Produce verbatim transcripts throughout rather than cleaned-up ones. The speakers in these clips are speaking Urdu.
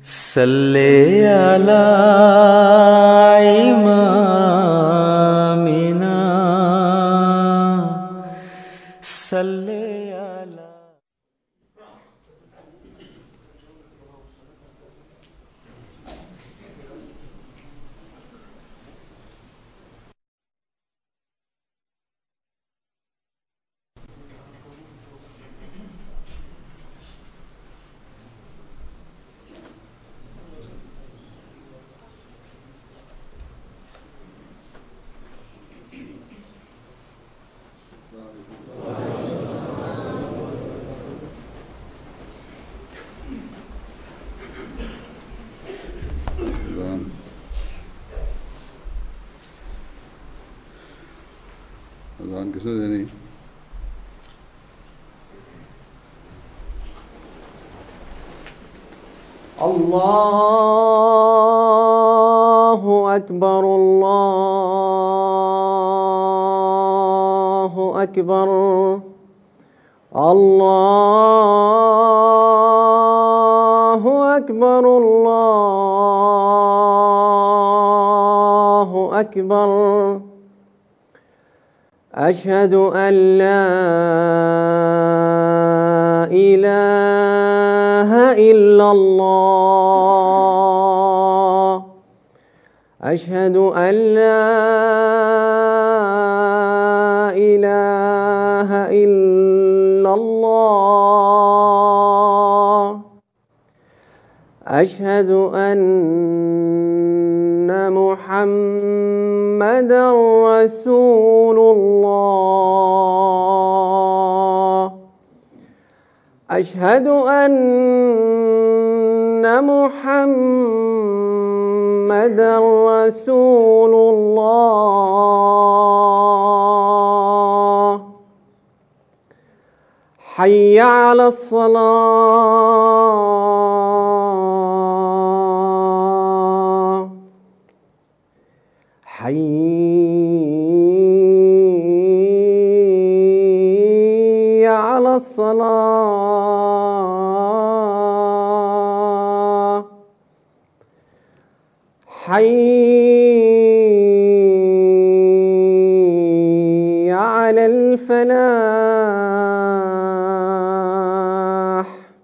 صلی علی امامنا صلی علی. अज़ान किसने देनी? अल्लाहु अकबर अल्लाहु अकबर अल्लाहु अकबर अल्लाहु अकबर. अशहदु अन ला इलाहा इल्लल्लाह. अशहदु अन ला इलाहा इल्लल्लाह. अशहदु अन्न मुहम्मदन रसूलुल्लाह. अशहदु अन्न मुहम्मदन रसूलुल्लाह. हय्य अलस्सलाह. हय्य अलस्सलाह. حي على الفلاح.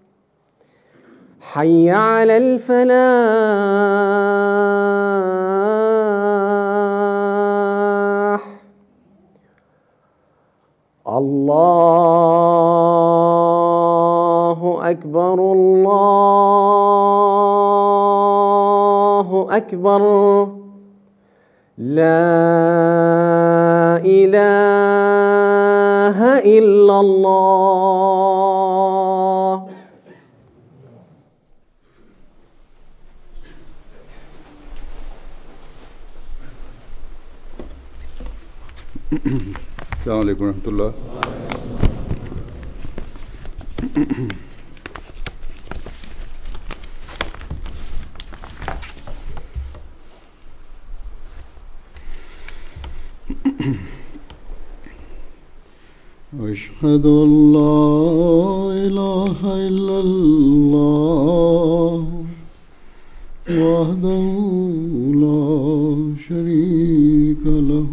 حي على الفلاح. الله أكبر الله أكبر. لا إله إلا الله. अस्सलामु अलैकुम रहमतुल्लाह. أشهد أن لا إله إلا الله وحده لا شريك له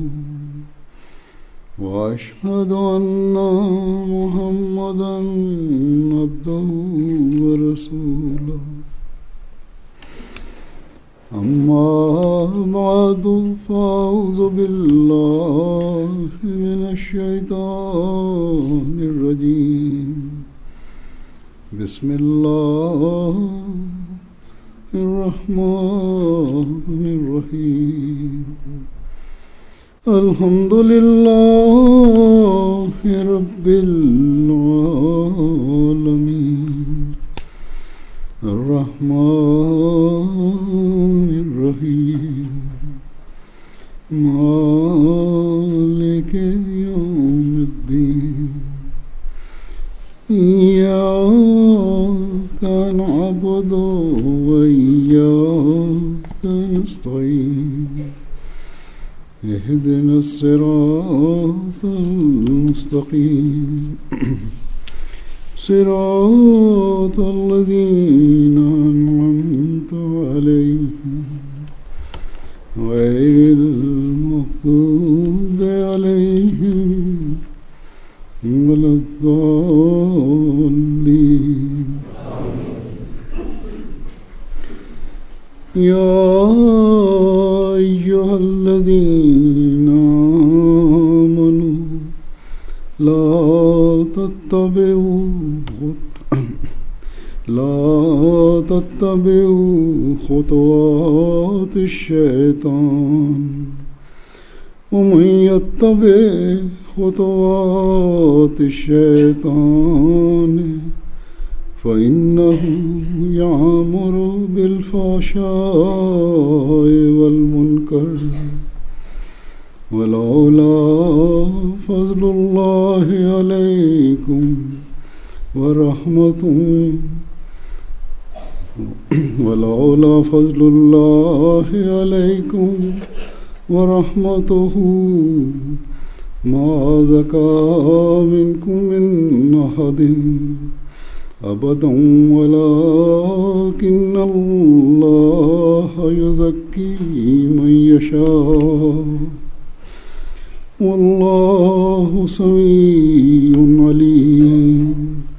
وأشهد أن محمدا عبده ورسوله. أما بعد فأعوذ بالله من الشيطان الرجيم. بسم الله الرحمن الرحيم. الحمد لله رب العالمين. الرحمن الرحيم. مالك يوم الدين. إياك نعبد وإياك نستعين. اهدنا الصراط المستقيم. صراط الذين أنعمت يا أيها الذين آمنوا لا تتبعوا لا تتبعوا خطوات الشيطان ومن يتبع خطوات الشيطان فإنه يأمر بالفحشاء والمنكر ولولا فضل الله عليكم ورحمته ولولا فضل الله عليكم ورحمته ما زكى منكم من أحد أبدا ولكن الله يزكي من يشاء والله سميع عليم.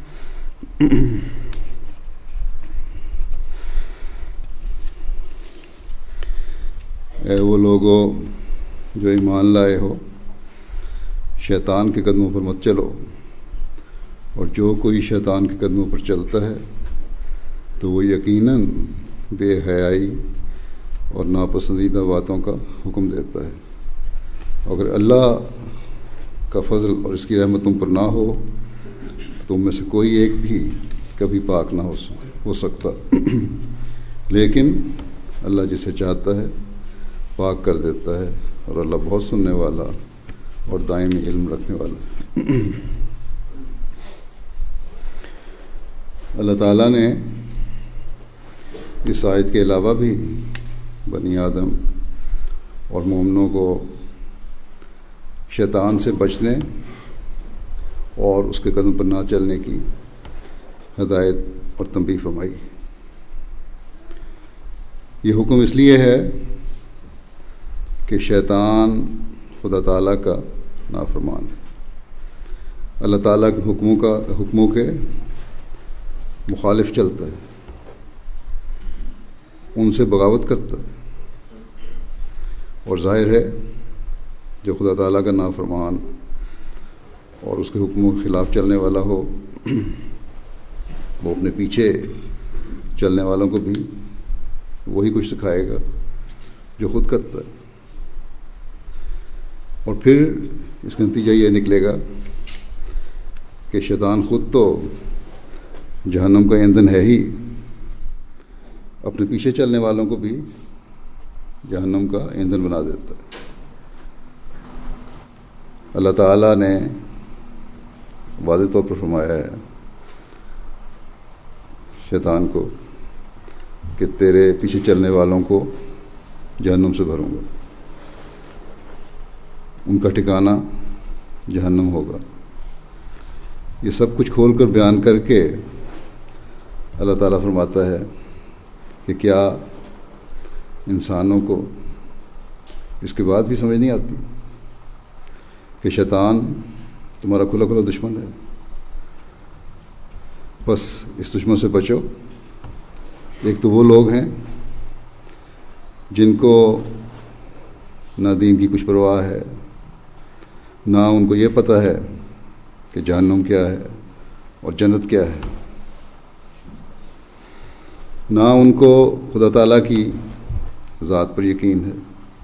اے وہ لوگو جو ایمان لائے ہو، شیطان کے قدموں پر مت چلو، اور جو کوئی شیطان کے قدموں پر چلتا ہے تو وہ یقیناً بے حیائی اور ناپسندیدہ باتوں کا حکم دیتا ہے. اگر اللہ کا فضل اور اس کی رحمت تم پر نہ ہو تو تم میں سے کوئی ایک بھی کبھی پاک نہ ہو ہو سکتا لیکن اللہ جسے چاہتا ہے پاک کر دیتا ہے، اور اللہ بہت سننے والا اور دائمی علم رکھنے والا ہے. اللہ تعالیٰ نے اس آیت کے علاوہ بھی بنی آدم اور مومنوں کو شیطان سے بچنے اور اس کے قدم پر نہ چلنے کی ہدایت اور تنبیہ فرمائی. یہ حکم اس لیے ہے کہ شیطان خدا تعالیٰ کا نافرمان ہے، اللہ تعالیٰ کے حکموں کا حکموں کے مخالف چلتا ہے، ان سے بغاوت کرتا ہے، اور ظاہر ہے جو خدا تعالیٰ کا نافرمان اور اس کے حکموں کے خلاف چلنے والا ہو وہ اپنے پیچھے چلنے والوں کو بھی وہی کچھ سکھائے گا جو خود کرتا ہے، اور پھر اس کا نتیجہ یہ نکلے گا کہ شیطان خود تو جہنم کا ایندھن ہے ہی، اپنے پیچھے چلنے والوں کو بھی جہنم کا ایندھن بنا دیتا ہے. اللہ تعالیٰ نے واضح طور پر فرمایا ہے شیطان کو کہ تیرے پیچھے چلنے والوں کو جہنم سے بھروں گا، ان کا ٹھکانہ جہنم ہوگا. یہ سب کچھ کھول کر بیان کر کے اللہ تعالیٰ فرماتا ہے کہ کیا انسانوں کو اس کے بعد بھی سمجھ نہیں آتی کہ شیطان تمہارا کھلا کھلا دشمن ہے، بس اس دشمن سے بچو. ایک تو وہ لوگ ہیں جن کو نہ دین کی کچھ پرواہ ہے، نہ ان کو یہ پتہ ہے کہ جہنم کیا ہے اور جنت کیا ہے، نہ ان کو خدا تعالیٰ کی ذات پر یقین ہے.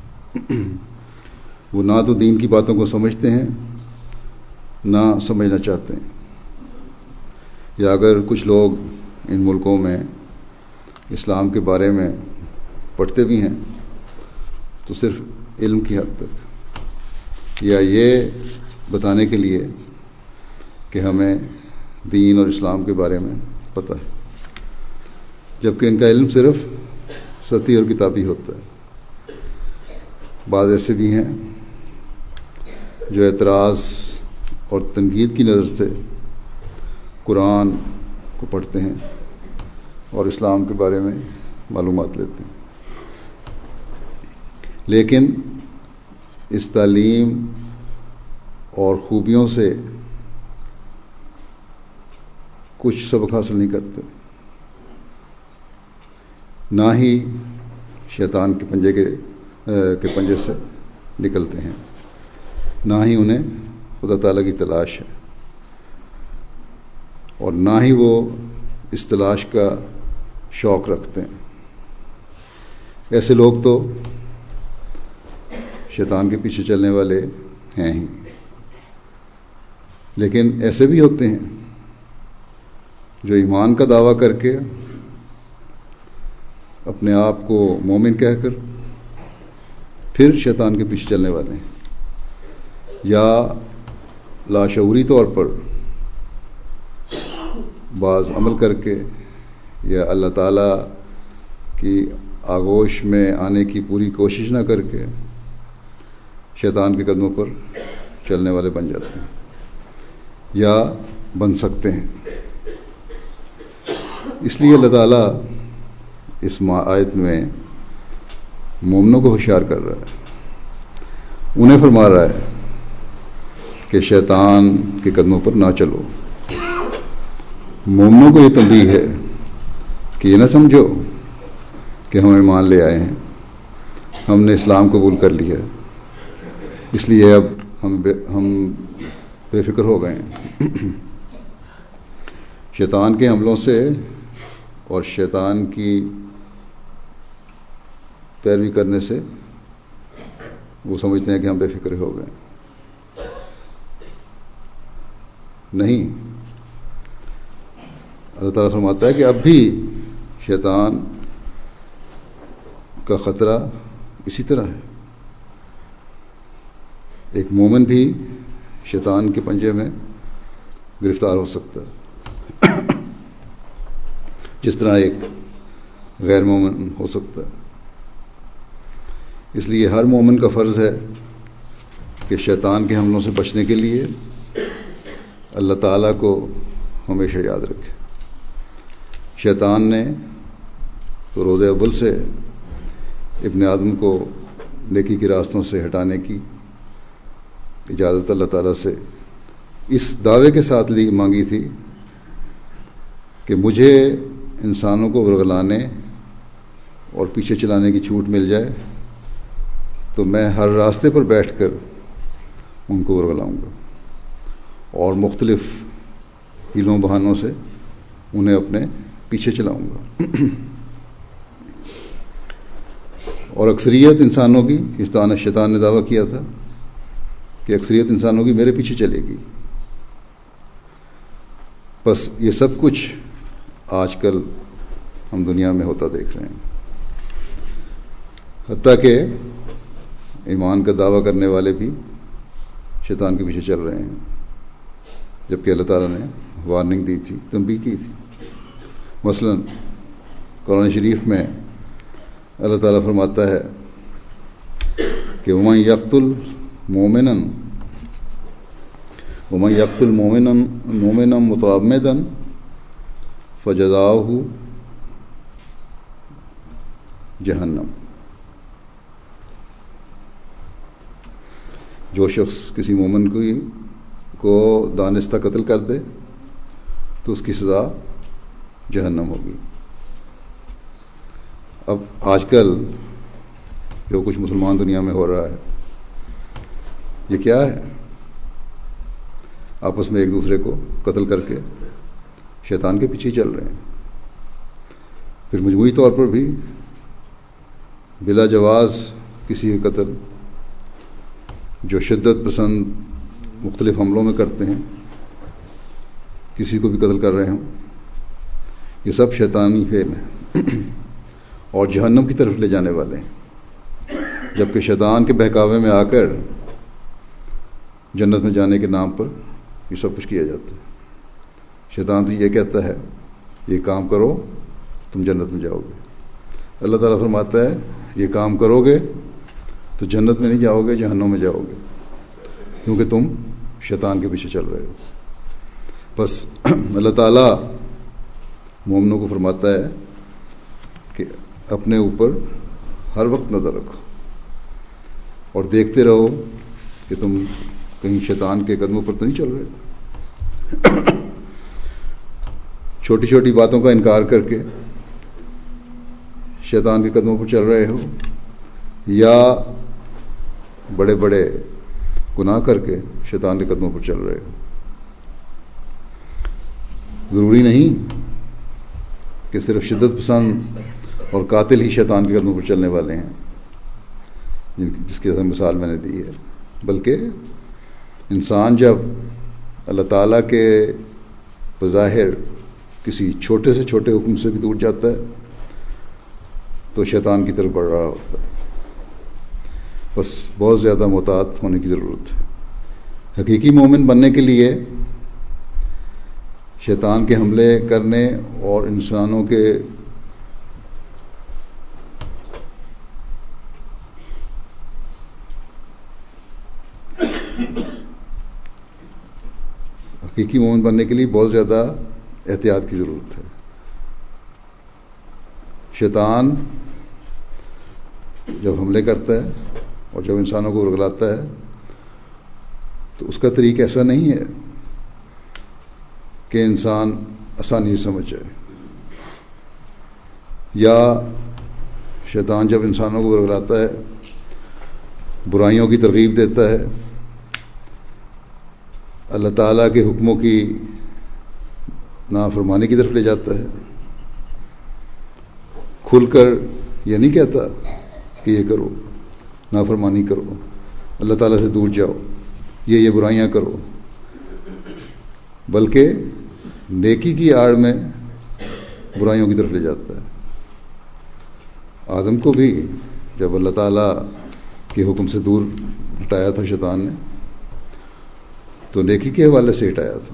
وہ نہ تو دین کی باتوں کو سمجھتے ہیں نہ سمجھنا چاہتے ہیں. یا اگر کچھ لوگ ان ملکوں میں اسلام کے بارے میں پڑھتے بھی ہیں تو صرف علم کی حد تک، یا یہ بتانے کے لیے کہ ہمیں دین اور اسلام کے بارے میں پتہ ہے، جبکہ ان کا علم صرف سطحی اور کتابی ہوتا ہے. بعض ایسے بھی ہیں جو اعتراض اور تنقید کی نظر سے قرآن کو پڑھتے ہیں اور اسلام کے بارے میں معلومات لیتے ہیں، لیکن اس تعلیم اور خوبیوں سے کچھ سبق حاصل نہیں کرتے، نہ ہی شیطان کے پنجے کے کے پنجے سے نکلتے ہیں، نہ ہی انہیں خدا تعالیٰ کی تلاش ہے، اور نہ ہی وہ اس تلاش کا شوق رکھتے ہیں۔ ایسے لوگ تو شیطان کے پیچھے چلنے والے ہیں ہی، لیکن ایسے بھی ہوتے ہیں جو ایمان کا دعویٰ کر کے اپنے آپ کو مومن کہہ کر پھر شیطان کے پیچھے چلنے والے ہیں، یا لاشعوری طور پر بعض عمل کر کے یا اللہ تعالیٰ کی آغوش میں آنے کی پوری کوشش نہ کر کے شیطان کے قدموں پر چلنے والے بن جاتے ہیں یا بن سکتے ہیں۔ اس لیے اللہ تعالیٰ اس آیت میں مومنوں کو ہوشیار کر رہا ہے، انہیں فرما رہا ہے کہ شیطان کے قدموں پر نہ چلو۔ مومنوں کو یہ تنبیہ ہے کہ یہ نہ سمجھو کہ ہم ایمان لے آئے ہیں، ہم نے اسلام قبول کر لیا ہے، اس لیے اب ہم بے ہم بے فکر ہو گئے ہیں۔ شیطان کے حملوں سے اور شیطان کی پیروی کرنے سے وہ سمجھتے ہیں کہ ہم بے فکر ہو گئے۔ نہیں، اللہ تعالیٰ فرماتا ہے کہ اب بھی شیطان کا خطرہ اسی طرح ہے۔ ایک مومن بھی شیطان کے پنجے میں گرفتار ہو سکتا ہے، جس طرح ایک غیر مومن ہو سکتا ہے۔ اس لیے ہر مومن کا فرض ہے کہ شیطان کے حملوں سے بچنے کے لیے اللہ تعالیٰ کو ہمیشہ یاد رکھے۔ شیطان نے تو روز اول سے ابن آدم کو نیکی کے راستوں سے ہٹانے کی اجازت اللہ تعالیٰ سے اس دعوے کے ساتھ لی مانگی تھی کہ مجھے انسانوں کو ورگلانے اور پیچھے چلانے کی چھوٹ مل جائے تو میں ہر راستے پر بیٹھ کر ان کو ورگلاؤں گا اور مختلف ہیلوں بہانوں سے انہیں اپنے پیچھے چلاؤں گا۔ اور اکثریت انسانوں کی شیطان شیطان نے دعویٰ کیا تھا کہ اکثریت انسانوں کی میرے پیچھے چلے گی۔ بس یہ سب کچھ آج کل ہم دنیا میں ہوتا دیکھ رہے ہیں، حتیٰ کہ ایمان کا دعویٰ کرنے والے بھی شیطان کے پیچھے چل رہے ہیں، جبکہ اللہ تعالیٰ نے وارننگ دی تھی، تنبیہ کی تھی۔ مثلا قرآن شریف میں اللہ تعالیٰ فرماتا ہے کہ وَمَن يَقْتُلْ مُؤْمِنًا وَمَن يَقْتُلْ مُؤْمِنًا مُؤْمِنًا مُتَعَمِّدًا فَجَزَاؤُهُ جہنم۔ جو شخص کسی مومن کو کو دانستہ قتل کر دے تو اس کی سزا جہنم ہوگی۔ اب آج کل جو کچھ مسلمان دنیا میں ہو رہا ہے یہ کیا ہے؟ آپس میں ایک دوسرے کو قتل کر کے شیطان کے پیچھے چل رہے ہیں، پھر مجموعی طور پر بھی بلا جواز کسی کے قتل، جو شدت پسند مختلف حملوں میں کرتے ہیں، کسی کو بھی قتل کر رہے ہوں، یہ سب شیطانی فعل ہیں اور جہنم کی طرف لے جانے والے ہیں، جبکہ شیطان کے بہکاوے میں آ کر جنت میں جانے کے نام پر یہ سب کچھ کیا جاتا ہے۔ شیطان تو یہ کہتا ہے یہ کام کرو تم جنت میں جاؤ گے، اللہ تعالیٰ فرماتا ہے یہ کام کرو گے تو جنت میں نہیں جاؤ گے، جہنم میں جاؤ گے، کیونکہ تم شیطان کے پیچھے چل رہے ہو۔ بس اللہ تعالیٰ مومنوں کو فرماتا ہے کہ اپنے اوپر ہر وقت نظر رکھو اور دیکھتے رہو کہ تم کہیں شیطان کے قدموں پر تو نہیں چل رہے۔ چھوٹی چھوٹی باتوں کا انکار کر کے शैतान के कदमों पर चल रहे हो या बड़े बड़े गुनाह करके शैतान के कदमों पर चल रहे हो। ज़रूरी नहीं कि सिर्फ शिद्दत पसंद और कातिल ही शैतान के कदमों पर चलने वाले हैं, जिसकी मिसाल मैंने दी है, बल्कि इंसान जब अल्लाह ताला के बज़ाहिर किसी छोटे से छोटे हुक्म से भी दूर जाता है तो शैतान की तरफ बढ़ रहा होता है। बस बहुत ज़्यादा मोहतात होने की ज़रूरत है। हकीकी मोमिन बनने के लिए शैतान के हमले करने और इंसानों के हकीकी मोमिन बनने के लिए बहुत ज़्यादा एहतियात की ज़रूरत है। शैतान जब हमले करता है और जब इंसानों को उरगलाता है तो उसका तरीका ऐसा नहीं है कि इंसान आसानी से समझ जाए, या शैतान जब इंसानों को उरगलाता है, बुराइयों की तरगीब देता है, अल्लाह ताला के हुक्मों की नाफरमानी की तरफ ले जाता है, खुलकर ये नहीं कहता कि ये करो, नाफरमानी करो, अल्लाह ताला से दूर जाओ, ये ये बुराइयां करो, बल्कि नेकी की आड़ में बुराइयों की तरफ ले जाता है। आदम को भी जब अल्लाह ताला के हुक्म से दूर हटाया था शैतान ने, तो नेकी के हवाले से हटाया था।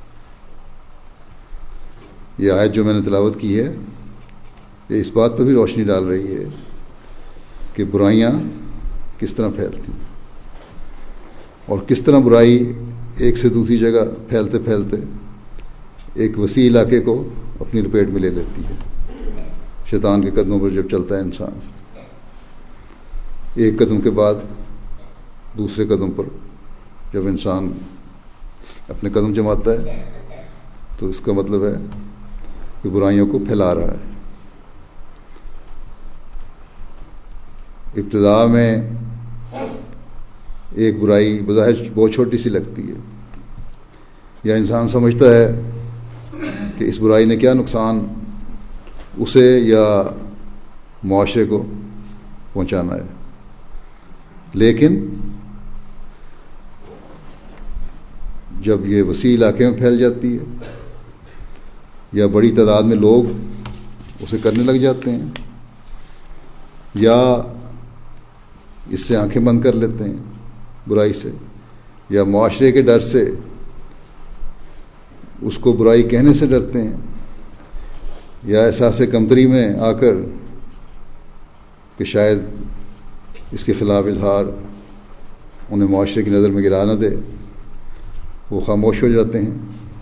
ये आयत जो मैंने तिलावत की है, ये इस बात पर भी रोशनी डाल रही है कि बुराइयां किस तरह फैलती और किस तरह बुराई एक से दूसरी जगह फैलते फैलते एक वसी इलाके को अपनी लपेट में ले लेती है। शैतान के कदमों पर जब चलता है इंसान, एक कदम के बाद दूसरे कदम पर जब इंसान अपने कदम जमाता है तो इसका मतलब है कि बुराइयों को फैला रहा है। इब्तिदा में एक बुराई बज़ाहिर बहुत छोटी सी लगती है, या इंसान समझता है कि इस बुराई ने क्या नुकसान उसे या मुआशरे को पहुंचाना है, लेकिन जब ये वसी इलाके में फैल जाती है या बड़ी तादाद में लोग उसे करने लग जाते हैं या इससे आंखें बंद कर लेते हैं बुराई से, या मुआशरे के डर से उसको बुराई कहने से डरते हैं, या एहसास कमतरी में आकर कि शायद इसके ख़िलाफ़ इजहार उन्हें मुआशरे की नज़र में गिरा न दे, वो खामोश हो जाते हैं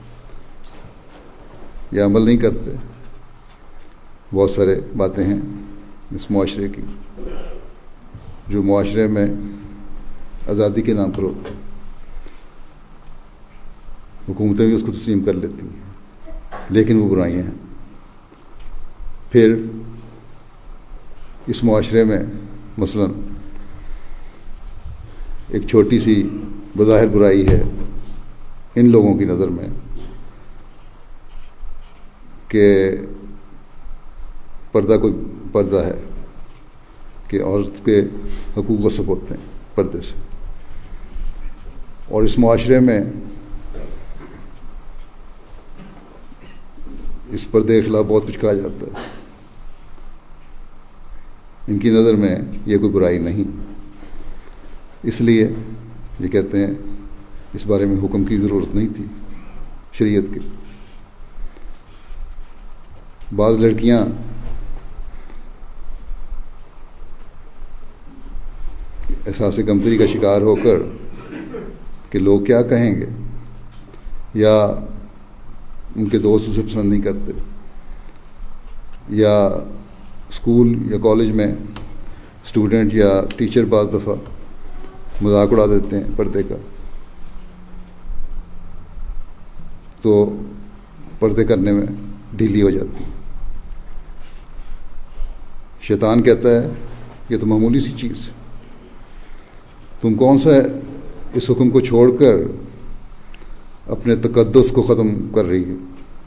या अमल नहीं करते। बहुत सारे बातें हैं इस मुआशरे की जो मुआशरे में आज़ादी के नाम पर होती है। हुकूमतें भी उसको तस्लीम कर लेती हैं, लेकिन वो बुराइयां हैं। फिर इस मुआशरे में मसलन एक छोटी सी बज़ाहिर बुराई है इन लोगों की नज़र में कि पर्दा कोई पर्दा है कि औरत के हकूक़ गस्ब होते हैं पर्दे से, और इस मुआशरे में इस पर्दे के खिलाफ बहुत कुछ कहा जाता है। इनकी नज़र में ये कोई बुराई नहीं, इसलिए ये कहते हैं इस बारे में हुक्म की ज़रूरत नहीं थी शरीयत की। बाज़ लड़कियां एहसास कमतरी का शिकार होकर कि लोग क्या कहेंगे, या उनके दोस्त उसे पसंद नहीं करते, या स्कूल या कॉलेज में स्टूडेंट या टीचर बाज़ दफ़ा मजाक उड़ा देते हैं पर्दे का, तो पर्दे करने में ढीली हो जाती है। شیطان کہتا ہے یہ تو معمولی سی چیز، تم کون سا اس حکم کو چھوڑ کر اپنے تقدس کو ختم کر رہی ہے۔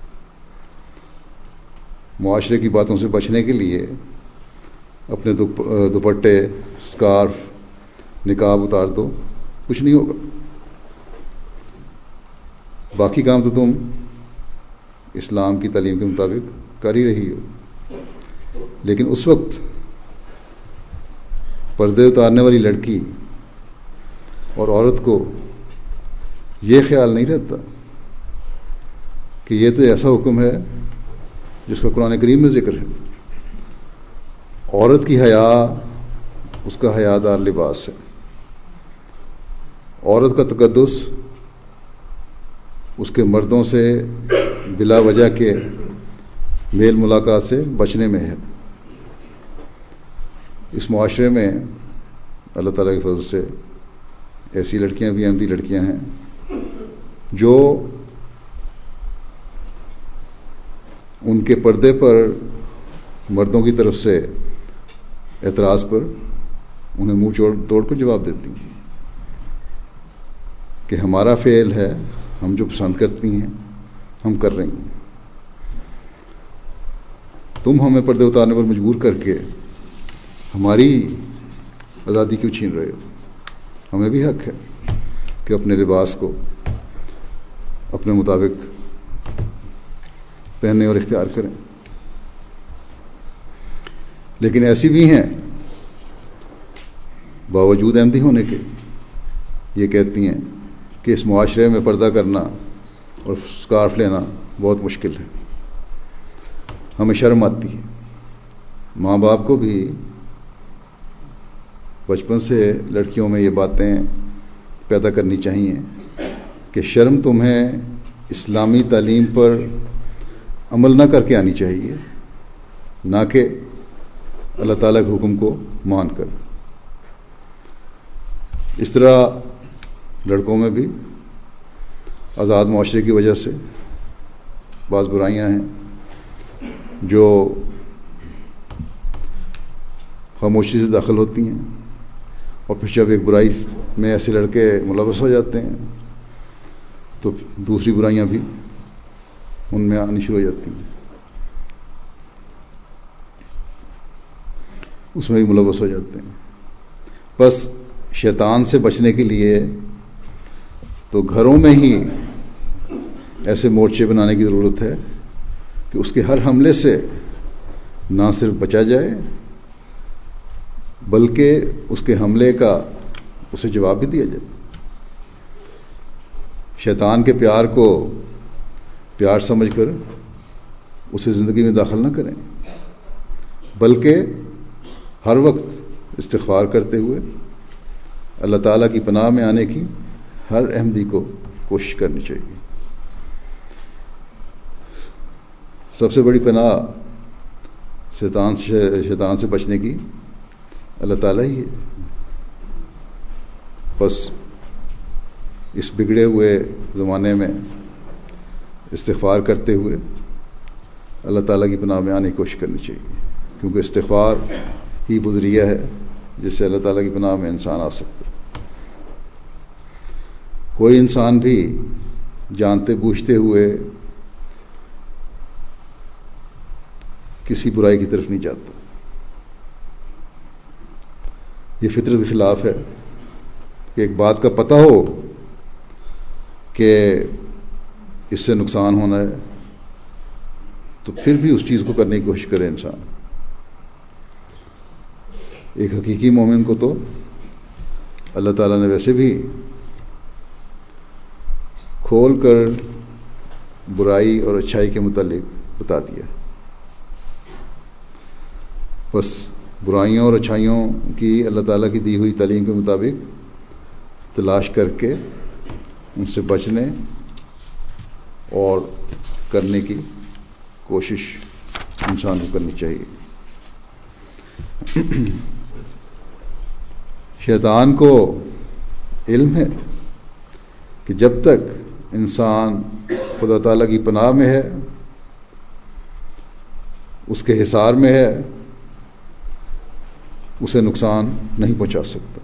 معاشرے کی باتوں سے بچنے کے لیے اپنے دوپٹے، اسکارف، نقاب اتار دو، کچھ نہیں ہوگا، باقی کام تو تم اسلام کی تعلیم کے مطابق کر ہی رہی ہو۔ لیکن اس وقت پردے اتارنے والی لڑکی اور عورت کو یہ خیال نہیں رہتا کہ یہ تو ایسا حکم ہے جس کا قرآن کریم میں ذکر ہے۔ عورت کی حیا اس کا حیا دار لباس ہے، عورت کا تقدس اس کے مردوں سے بلا وجہ کے میل ملاقات سے بچنے میں ہے۔ اس معاشرے میں اللہ تعالیٰ کے فضل سے ایسی لڑکیاں بھی احمدی لڑکیاں ہیں جو ان کے پردے پر مردوں کی طرف سے اعتراض پر انہیں منہ چھوڑ توڑ کر جواب دیتی ہیں کہ ہمارا فعل ہے، ہم جو پسند کرتی ہیں ہم کر رہی ہیں، تم ہمیں پردے اتارنے پر مجبور کر کے ہماری آزادی کیوں چھین رہے ہو؟ ہمیں بھی حق ہے کہ اپنے لباس کو اپنے مطابق پہننے اور اختیار کریں۔ لیکن ایسی بھی ہیں باوجود احمدی ہونے کے یہ کہتی ہیں کہ اس معاشرے میں پردہ کرنا اور اسکارف لینا بہت مشکل ہے، ہمیں شرم آتی ہے۔ ماں باپ کو بھی بچپن سے لڑکیوں میں یہ باتیں پیدا کرنی چاہیے کہ شرم تمہیں اسلامی تعلیم پر عمل نہ کر کے آنی چاہیے، نہ کہ اللہ تعالیٰ کے حکم کو مان کر۔ اس طرح لڑکوں میں بھی آزاد معاشرے کی وجہ سے بعض برائیاں ہیں جو خاموشی سے داخل ہوتی ہیں، اور پھر جب ایک برائی میں ایسے لڑکے ملوث ہو جاتے ہیں تو دوسری برائیاں بھی ان میں آنی شروع ہو جاتی ہیں، اس میں بھی ملوث ہو جاتے ہیں۔ بس شیطان سے بچنے کے لیے تو گھروں میں ہی ایسے مورچے بنانے کی ضرورت ہے کہ اس کے ہر حملے سے نہ صرف بچا جائے بلکہ اس کے حملے کا اسے جواب بھی دیا جائے۔ شیطان کے پیار کو پیار سمجھ کر اسے زندگی میں داخل نہ کریں، بلکہ ہر وقت استغفار کرتے ہوئے اللہ تعالیٰ کی پناہ میں آنے کی ہر احمدی کو کوشش کرنی چاہیے۔ سب سے بڑی پناہ شیطان سے شیطان سے بچنے کی اللہ تعالیٰ ہی ہے۔ بس اس بگڑے ہوئے زمانے میں استغفار کرتے ہوئے اللہ تعالیٰ کی پناہ میں آنے کی کوشش کرنی چاہیے، کیونکہ استغفار ہی وہ ذریعہ ہے جس سے اللہ تعالیٰ کی پناہ میں انسان آ سکتا ہے۔ کوئی انسان بھی جانتے بوجھتے ہوئے کسی برائی کی طرف نہیں جاتا، یہ فطرت کے خلاف ہے کہ ایک بات کا پتہ ہو کہ اس سے نقصان ہونا ہے تو پھر بھی اس چیز کو کرنے کی کوشش کرے انسان۔ ایک حقیقی مومن کو تو اللہ تعالیٰ نے ویسے بھی کھول کر برائی اور اچھائی کے متعلق بتا دیا، بس برائیوں اور اچھائیوں کی اللہ تعالیٰ کی دی ہوئی تعلیم کے مطابق تلاش کر کے ان سے بچنے اور کرنے کی کوشش انسان کو کرنی چاہیے۔ شیطان کو علم ہے کہ جب تک انسان خدا تعالیٰ کی پناہ میں ہے، اس کے حصار میں ہے، اسے نقصان نہیں پہنچا سکتا۔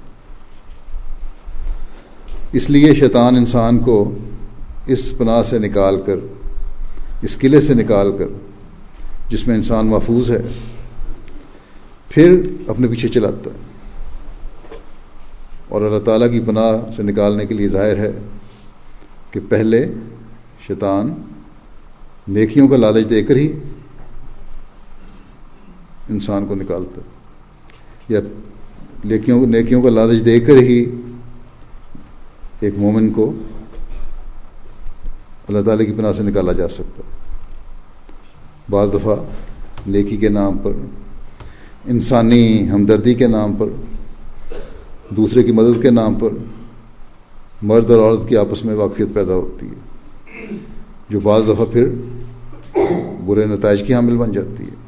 اس لیے شیطان انسان کو اس پناہ سے نکال کر، اس قلعے سے نکال کر جس میں انسان محفوظ ہے، پھر اپنے پیچھے چلاتا ہے۔ اور اللہ تعالیٰ کی پناہ سے نکالنے کے لیے ظاہر ہے کہ پہلے شیطان نیکیوں کا لالچ دے کر ہی انسان کو نکالتا ہے، یا نیکیوں نیکیوں کا لالچ دے کر ہی ایک مومن کو اللہ تعالیٰ کی پناہ سے نکالا جا سکتا ہے۔ بعض دفعہ نیکی کے نام پر، انسانی ہمدردی کے نام پر، دوسرے کی مدد کے نام پر مرد اور عورت کی آپس میں واقفیت پیدا ہوتی ہے، جو بعض دفعہ پھر برے نتائج کی حامل بن جاتی ہے۔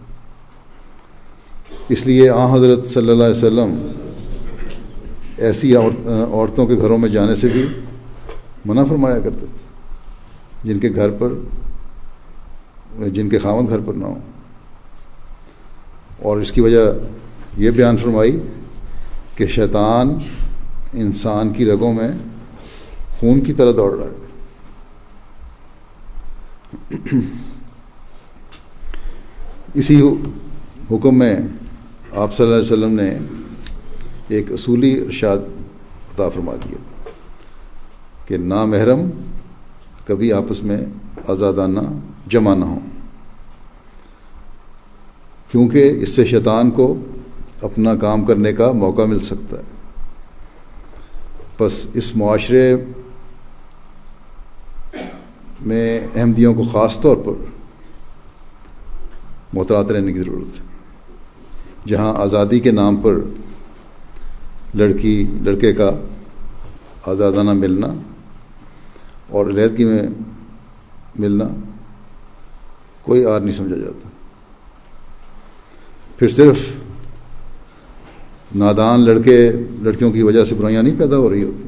اس لیے آن حضرت صلی اللہ علیہ وسلم ایسی عورتوں کے گھروں میں جانے سے بھی منع فرمایا کرتے تھے جن کے گھر پر جن کے خاوند گھر پر نہ ہو، اور اس کی وجہ یہ بیان فرمائی کہ شیطان انسان کی رگوں میں خون کی طرح دوڑ رہا ہے۔ اسی حکم میں آپ صلی اللہ علیہ وسلم نے ایک اصولی ارشاد عطا فرما دیا کہ نامحرم کبھی آپس میں آزادانہ جمع نہ ہوں، کیونکہ اس سے شیطان کو اپنا کام کرنے کا موقع مل سکتا ہے۔ بس اس معاشرے میں احمدیوں کو خاص طور پر محتاط رہنے کی ضرورت ہے، جہاں آزادی کے نام پر لڑکی لڑکے کا آزادانہ ملنا اور علیحدگی میں ملنا کوئی آر نہیں سمجھا جاتا۔ پھر صرف نادان لڑکے لڑکیوں کی وجہ سے برائیاں نہیں پیدا ہو رہی ہوتی،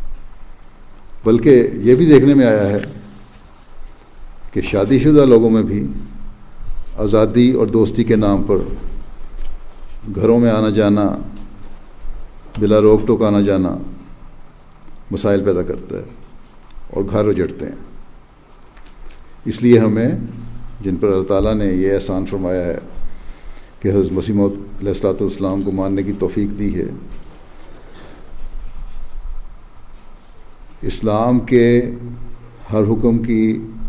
بلکہ یہ بھی دیکھنے میں آیا ہے کہ شادی شدہ لوگوں میں بھی آزادی اور دوستی کے نام پر گھروں میں آنا جانا، بلا روک ٹوک آنا جانا مسائل پیدا کرتا ہے اور گھر اجڑتے ہیں۔ اس لیے ہمیں، جن پر اللہ تعالیٰ نے یہ احسان فرمایا ہے کہ حضرت مسیح موعود علیہ الصلوۃ والسلام کو ماننے کی توفیق دی ہے، اسلام کے ہر حکم کی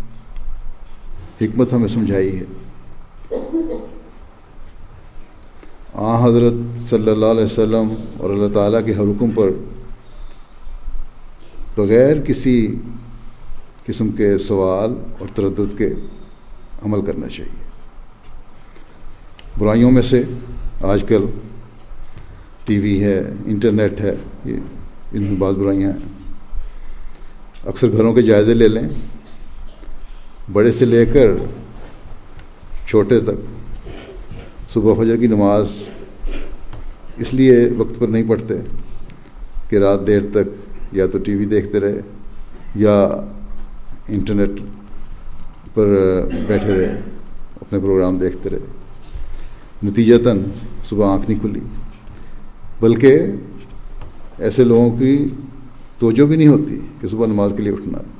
حکمت ہمیں سمجھائی ہے۔ آن حضرت صلی اللہ علیہ وسلم اور اللہ تعالیٰ کے ہر حکم پر بغیر کسی قسم کے سوال اور تردد کے عمل کرنا چاہیے۔ برائیوں میں سے آج کل ٹی وی ہے، انٹرنیٹ ہے، یہ ان میں بعض برائیاں ہیں۔ اکثر گھروں کے جائزے لے لیں، بڑے سے لے کر چھوٹے تک صبح فجر کی نماز اس لیے وقت پر نہیں پڑھتے کہ رات دیر تک یا تو ٹی وی دیکھتے رہے یا انٹرنیٹ پر بیٹھے رہے، اپنے پروگرام دیکھتے رہے، نتیجتاً صبح آنکھ نہیں کھلی، بلکہ ایسے لوگوں کی توجہ بھی نہیں ہوتی کہ صبح نماز کے لیے اٹھنا ہے۔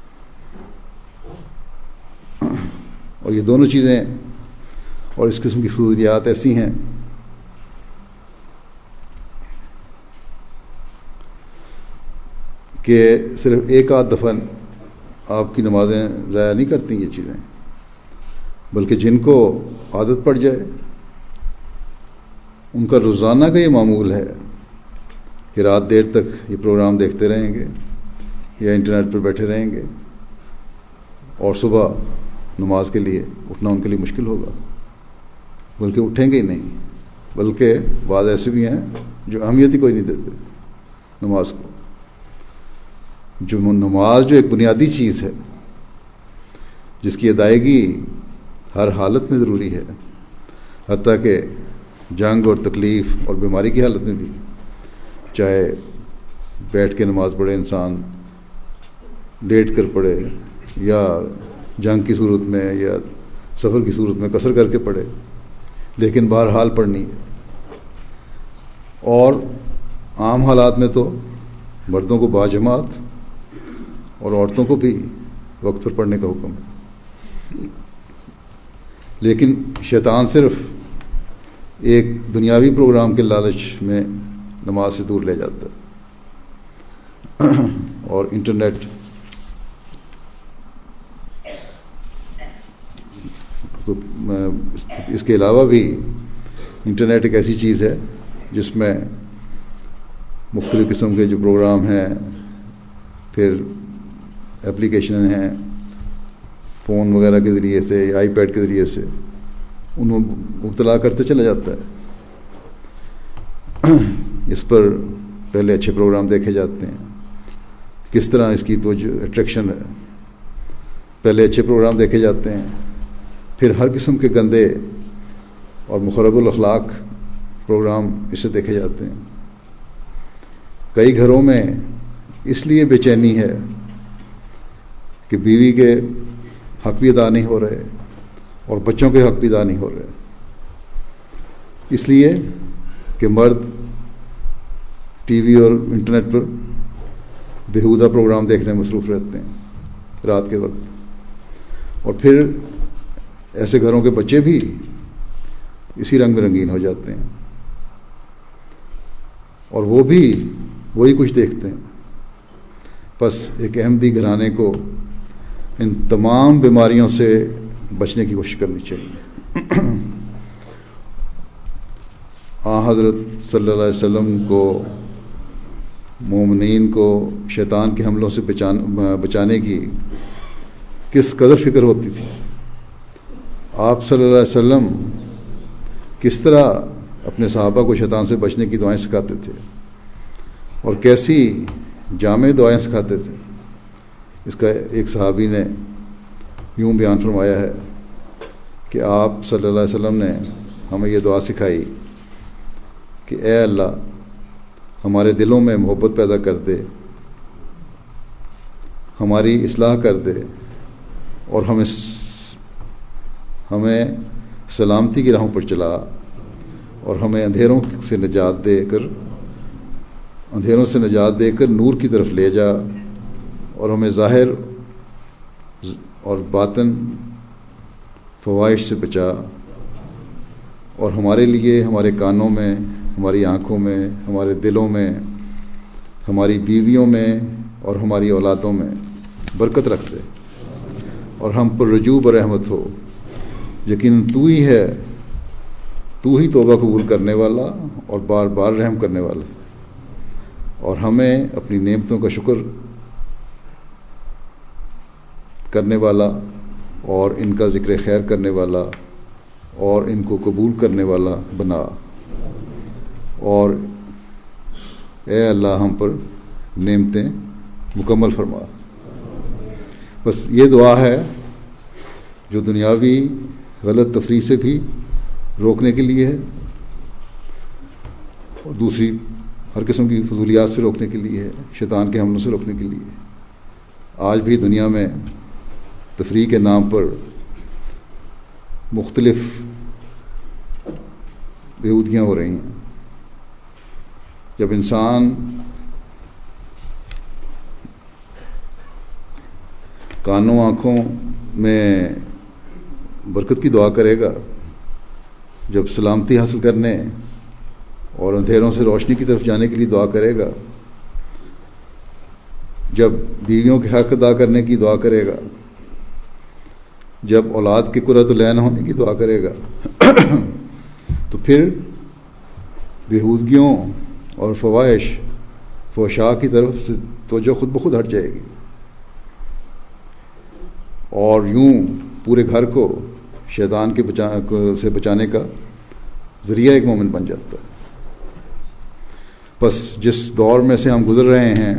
اور یہ دونوں چیزیں اور اس قسم کی فضولیات ایسی ہیں کہ صرف ایک آدھ دفعہ آپ کی نمازیں ضائع نہیں کرتی یہ چیزیں، بلکہ جن کو عادت پڑ جائے ان کا روزانہ کا یہ معمول ہے کہ رات دیر تک یہ پروگرام دیکھتے رہیں گے یا انٹرنیٹ پر بیٹھے رہیں گے، اور صبح نماز کے لیے اٹھنا ان کے لیے مشکل ہوگا، بلکہ اٹھیں گے ہی نہیں۔ بلکہ بعض ایسے بھی ہیں جو اہمیت ہی کوئی نہیں دیتے نماز کو، جو نماز جو ایک بنیادی چیز ہے جس کی ادائیگی ہر حالت میں ضروری ہے، حتیٰ کہ جنگ اور تکلیف اور بیماری کی حالت میں بھی، چاہے بیٹھ کے نماز پڑھے انسان، لیٹ کر پڑھے، یا جنگ کی صورت میں یا سفر کی صورت میں قصر کر کے پڑھے، لیکن بہرحال پڑھنی ہے۔ اور عام حالات میں تو مردوں کو باجماعت اور عورتوں کو بھی وقت پر پڑھنے کا حکم ہے، لیکن شیطان صرف ایک دنیاوی پروگرام کے لالچ میں نماز سے دور لے جاتا ہے، اور انٹرنیٹ اس کے علاوہ بھی انٹرنیٹ ایک ایسی چیز ہے جس میں مختلف قسم کے جو پروگرام ہیں، پھر اپلیکیشن ہیں فون وغیرہ کے ذریعے سے یا آئی پیڈ کے ذریعے سے، انہوں مبتلا کرتے چلا جاتا ہے۔ اس پر پہلے اچھے پروگرام دیکھے جاتے ہیں، کس طرح اس کی تو جو اٹریکشن ہے، پہلے اچھے پروگرام دیکھے جاتے ہیں، پھر ہر قسم کے گندے اور مخرب الاخلاق پروگرام اس سے دیکھے جاتے ہیں۔ کئی گھروں میں اس لیے بے چینی ہے کہ بیوی کے حق بھی ادا نہیں ہو رہے اور بچوں کے حق بھی ادا نہیں ہو رہے، اس لیے کہ مرد ٹی وی اور انٹرنیٹ پر بیہودہ پروگرام دیکھنے میں مصروف رہتے ہیں رات کے وقت، اور پھر ایسے گھروں کے بچے بھی اسی رنگ میں رنگین ہو جاتے ہیں، اور وہ بھی وہی کچھ دیکھتے ہیں۔ بس ایک احمدی گھرانے کو ان تمام بیماریوں سے بچنے کی کوشش کرنی چاہیے۔ آن حضرت صلی اللہ علیہ وسلم کو مومنین کو شیطان کے حملوں سے بچانے کی کس قدر فکر ہوتی تھی۔ آپ صلی اللہ علیہ وسلم کس طرح اپنے صحابہ کو شیطان سے بچنے کی دعائیں سکھاتے تھے اور کیسی جامع دعائیں سکھاتے تھے، اس کا ایک صحابی نے یوں بیان فرمایا ہے کہ آپ صلی اللہ علیہ وسلم نے ہمیں یہ دعا سکھائی کہ اے اللہ ہمارے دلوں میں محبت پیدا کر دے، ہماری اصلاح کر دے، اور ہمیں ہمیں سلامتی کی راہوں پر چلا، اور ہمیں اندھیروں سے نجات دے کر اندھیروں سے نجات دے کر نور کی طرف لے جا، اور ہمیں ظاہر اور باطن فوائش سے بچا، اور ہمارے لیے ہمارے کانوں میں، ہماری آنکھوں میں، ہمارے دلوں میں، ہماری بیویوں میں اور ہماری اولادوں میں برکت رکھ دے، اور ہم پر رجوع و رحمت ہو۔ یقیناً تو ہی ہے، تو ہی توبہ قبول کرنے والا اور بار بار رحم کرنے والا، اور ہمیں اپنی نعمتوں کا شکر کرنے والا اور ان کا ذکر خیر کرنے والا اور ان کو قبول کرنے والا بنا، اور اے اللہ ہم پر نعمتیں مکمل فرما۔ بس یہ دعا ہے جو دنیاوی غلط تفریح سے بھی روکنے کے لیے ہے، اور دوسری ہر قسم کی فضولیات سے روکنے کے لیے ہے، شیطان کے حملوں سے روکنے کے لیے۔ آج بھی دنیا میں تفریح کے نام پر مختلف بیہودگیاں ہو رہی ہیں۔ جب انسان کانوں آنکھوں میں برکت کی دعا کرے گا، جب سلامتی حاصل کرنے اور اندھیروں سے روشنی کی طرف جانے کے لیے دعا کرے گا، جب بیویوں کے حق ادا کرنے کی دعا کرے گا، جب اولاد کے قرۃ العین ہونے کی دعا کرے گا، تو پھر بیہودگیوں اور فوائش فحشاء کی طرف سے توجہ خود بخود ہٹ جائے گی، اور یوں پورے گھر کو شیطان کے بچا سے بچانے کا ذریعہ ایک مومن بن جاتا ہے۔ بس جس دور میں سے ہم گزر رہے ہیں،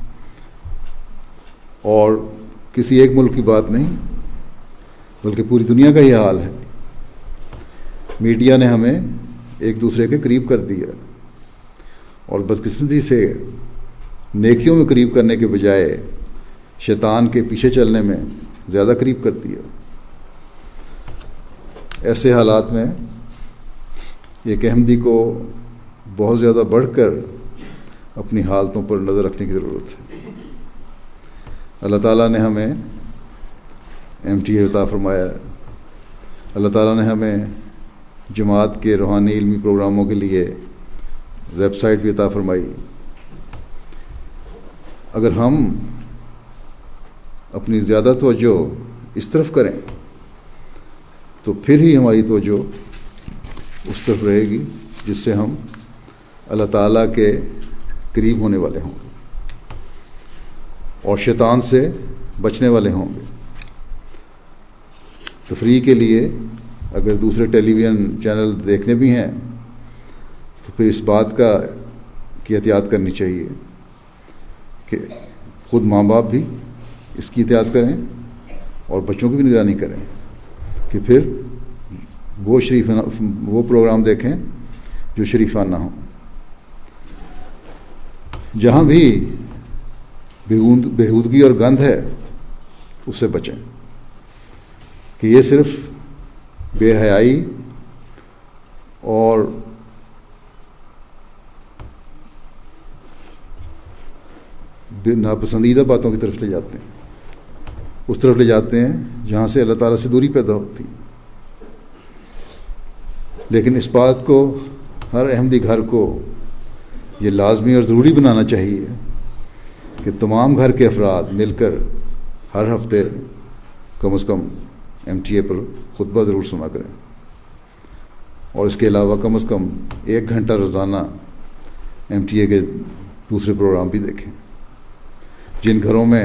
اور کسی ایک ملک کی بات نہیں بلکہ پوری دنیا کا یہ حال ہے، میڈیا نے ہمیں ایک دوسرے کے قریب کر دیا، اور بدقسمتی سے نیکیوں میں قریب کرنے کے بجائے شیطان کے پیچھے چلنے میں زیادہ قریب کر دیا۔ ایسے حالات میں ایک احمدی کو بہت زیادہ بڑھ کر اپنی حالتوں پر نظر رکھنے کی ضرورت ہے۔ اللہ تعالیٰ نے ہمیں ایم ٹی اے عطا فرمایا ہے، اللہ تعالیٰ نے ہمیں جماعت کے روحانی علمی پروگراموں کے لیے ویب سائٹ بھی عطا فرمائی۔ اگر ہم اپنی زیادہ توجہ اس طرف کریں تو پھر ہی ہماری توجہ اس طرف رہے گی جس سے ہم اللہ تعالیٰ کے قریب ہونے والے ہوں گے اور شیطان سے بچنے والے ہوں گے۔ تفریح کے لیے اگر دوسرے ٹیلی ویژن چینل دیکھنے بھی ہیں تو پھر اس بات کا کی احتیاط کرنی چاہیے کہ خود ماں باپ بھی اس کی احتیاط کریں اور بچوں کی بھی نگرانی کریں کہ پھر وہ شریف وہ پروگرام دیکھیں جو شریفانہ ہوں۔ جہاں بھی بےہودگی اور گند ہے اس سے بچیں کہ یہ صرف بے حیائی اور ناپسندیدہ باتوں کی طرف لے جاتے ہیں، اس طرف لے جاتے ہیں جہاں سے اللہ تعالیٰ سے دوری پیدا ہوتی۔ لیکن اس بات کو ہر احمدی گھر کو یہ لازمی اور ضروری بنانا چاہیے کہ تمام گھر کے افراد مل کر ہر ہفتے کم از کم ایم ٹی اے پر خطبہ ضرور سنا کریں اور اس کے علاوہ کم از کم ایک گھنٹہ روزانہ ایم ٹی اے کے دوسرے پروگرام بھی دیکھیں۔ جن گھروں میں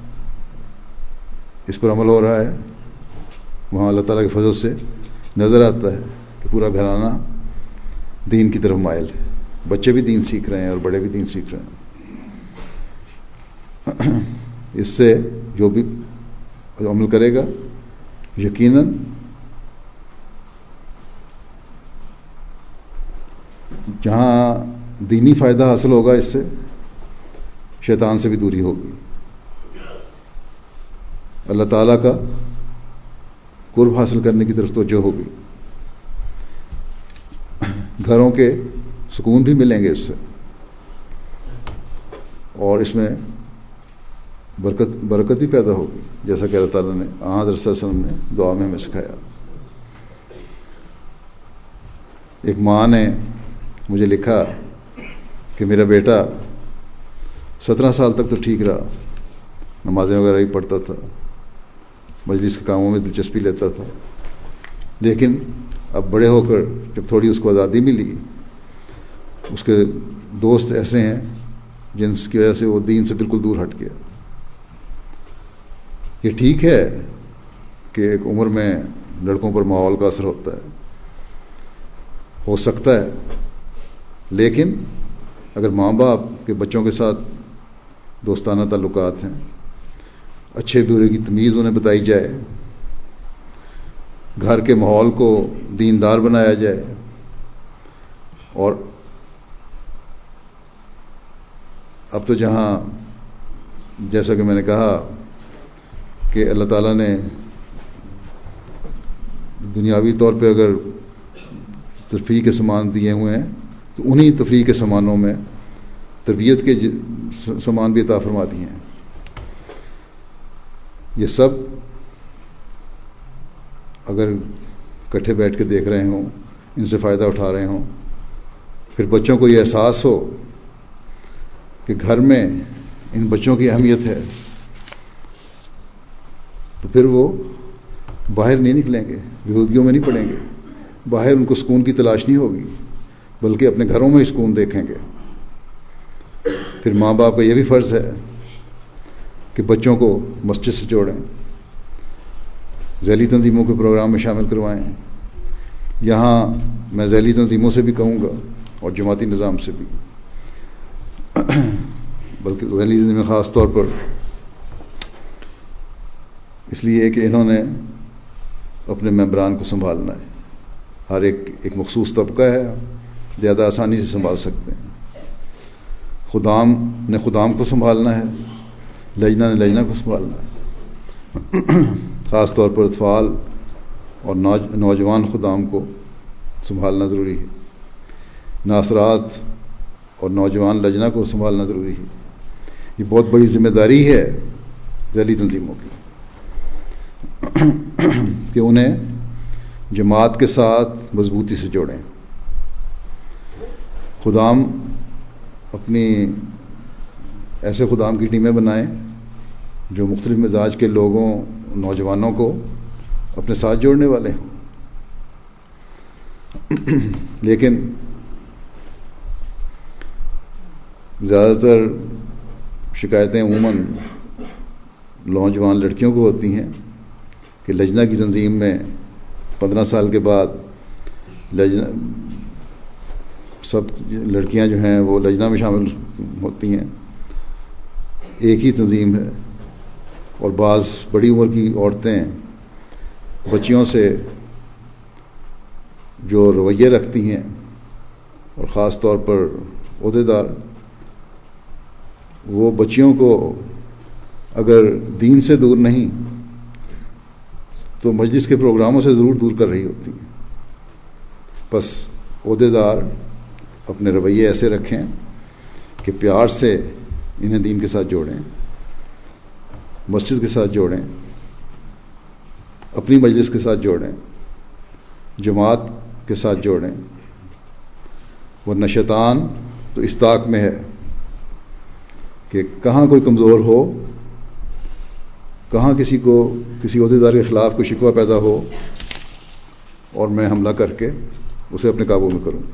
اس پر عمل ہو رہا ہے وہاں اللہ تعالیٰ کے فضل سے نظر آتا ہے کہ پورا گھرانہ دین کی طرف مائل ہے، بچے بھی دین سیکھ رہے ہیں اور بڑے بھی دین سیکھ رہے ہیں۔ اس سے جو بھی عمل کرے گا یقیناً جہاں دینی فائدہ حاصل ہوگا اس سے شیطان سے بھی دوری ہوگی، اللہ تعالیٰ کا قرب حاصل کرنے کی طرف توجہ ہوگی، گھروں کے سکون بھی ملیں گے اس سے، اور اس میں برکت برکت بھی پیدا ہوگی جیسا کہ اللہ تعالیٰ نے حضرت صلی اللہ علیہ وسلم نے دعا میں ہمیں سکھایا۔ ایک ماں نے مجھے لکھا کہ میرا بیٹا سترہ سال تک تو ٹھیک رہا، نمازیں وغیرہ ہی پڑھتا تھا، مجلس کے کاموں میں دلچسپی لیتا تھا، لیکن اب بڑے ہو کر جب تھوڑی اس کو آزادی ملی اس کے دوست ایسے ہیں جن کی وجہ سے وہ دین سے بالکل دور ہٹ گیا۔ یہ ٹھیک ہے کہ ایک عمر میں لڑکوں پر ماحول کا اثر ہوتا ہے، ہو سکتا ہے، لیکن اگر ماں باپ کے بچوں کے ساتھ دوستانہ تعلقات ہیں، اچھے برے کی تمیز انہیں بتائی جائے، گھر کے ماحول کو دیندار بنایا جائے، اور اب تو جہاں جیسا کہ میں نے کہا کہ اللہ تعالیٰ نے دنیاوی طور پہ اگر تفریح کے سامان دیے ہوئے ہیں تو انہی تفریح کے سامانوں میں تربیت کے سامان بھی عطا فرما دیے ہیں۔ یہ سب اگر اکٹھے بیٹھ کے دیکھ رہے ہوں، ان سے فائدہ اٹھا رہے ہوں، پھر بچوں کو یہ احساس ہو کہ گھر میں ان بچوں کی اہمیت ہے، تو پھر وہ باہر نہیں نکلیں گے، بےہودگیوں میں نہیں پڑیں گے، باہر ان کو سکون کی تلاش نہیں ہوگی، بلکہ اپنے گھروں میں ہی سکون دیکھیں گے۔ پھر ماں باپ کا یہ بھی فرض ہے کہ بچوں کو مسجد سے جوڑیں، ذیلی تنظیموں کے پروگرام میں شامل کروائیں۔ یہاں میں ذیلی تنظیموں سے بھی کہوں گا اور جماعتی نظام سے بھی، بلکہ ذیلی تنظیم خاص طور پر اس لیے کہ انہوں نے اپنے ممبران کو سنبھالنا ہے، ہر ایک ایک مخصوص طبقہ ہے، زیادہ آسانی سے سنبھال سکتے ہیں۔ خدام نے خدام کو سنبھالنا ہے، لجنہ نے لجنہ کو سنبھالنا ہے، خاص طور پر اطفال اور نوجوان خدام کو سنبھالنا ضروری ہے۔ ناصرات اور نوجوان لجنہ کو سنبھالنا ضروری ہے. یہ بہت بڑی ذمہ داری ہے ذیلی تنظیموں کی کہ انہیں جماعت کے ساتھ مضبوطی سے جوڑیں. خدام اپنی ایسے خدام کی ٹیمیں بنائیں جو مختلف مزاج کے لوگوں نوجوانوں کو اپنے ساتھ جوڑنے والے ہوں. لیکن زیادہ تر شکایتیں عموماً نوجوان لڑکیوں کو ہوتی ہیں کہ لجنہ کی تنظیم میں پندرہ سال کے بعد لجنہ سب لڑکیاں جو ہیں وہ لجنہ میں شامل ہوتی ہیں. ایک ہی تنظیم ہے اور بعض بڑی عمر کی عورتیں بچیوں سے جو رویے رکھتی ہیں اور خاص طور پر عہدے دار وہ بچیوں کو اگر دین سے دور نہیں تو مجلس کے پروگراموں سے ضرور دور کر رہی ہوتی ہیں. بس عہدے دار اپنے رویے ایسے رکھیں کہ پیار سے انہیں دین کے ساتھ جوڑیں, مسجد کے ساتھ جوڑیں, اپنی مجلس کے ساتھ جوڑیں, جماعت کے ساتھ جوڑیں. ورنہ شیطان تو اس طاق میں ہے کہ کہاں کوئی کمزور ہو, کہاں کسی کو کسی عہدیدار کے خلاف کوئی شکوہ پیدا ہو اور میں حملہ کر کے اسے اپنے قابو میں کروں.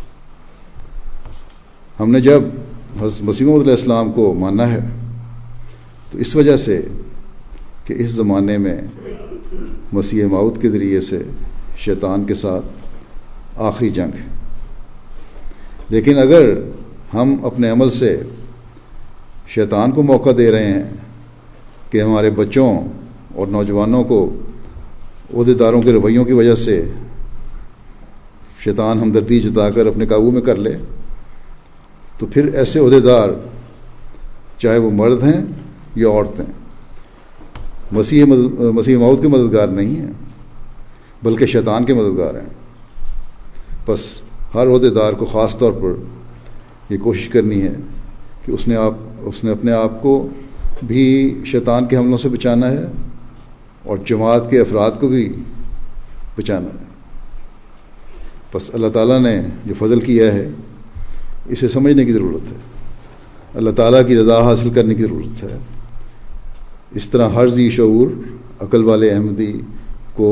ہم نے جب حضرت مسیح موعود علیہ السلام کو مانا ہے تو اس وجہ سے کہ اس زمانے میں مسیح موعود کے ذریعے سے شیطان کے ساتھ آخری جنگ ہے. لیکن اگر ہم اپنے عمل سے شیطان کو موقع دے رہے ہیں کہ ہمارے بچوں اور نوجوانوں کو عہدے داروں کے رویوں کی وجہ سے شیطان ہمدردی جتا کر اپنے قابو میں کر لے, تو پھر ایسے عہدے دار چاہے وہ مرد ہیں یا عورتیں مسیح مسیح موعود کے مددگار نہیں ہیں بلکہ شیطان کے مددگار ہیں. بس ہر عہدے دار کو خاص طور پر یہ کوشش کرنی ہے کہ اس نے آپ اس نے اپنے آپ کو بھی شیطان کے حملوں سے بچانا ہے اور جماعت کے افراد کو بھی بچانا ہے. بس اللہ تعالیٰ نے جو فضل کیا ہے اسے سمجھنے کی ضرورت ہے, اللہ تعالیٰ کی رضا حاصل کرنے کی ضرورت ہے. اس طرح ہر ذی شعور عقل والے احمدی کو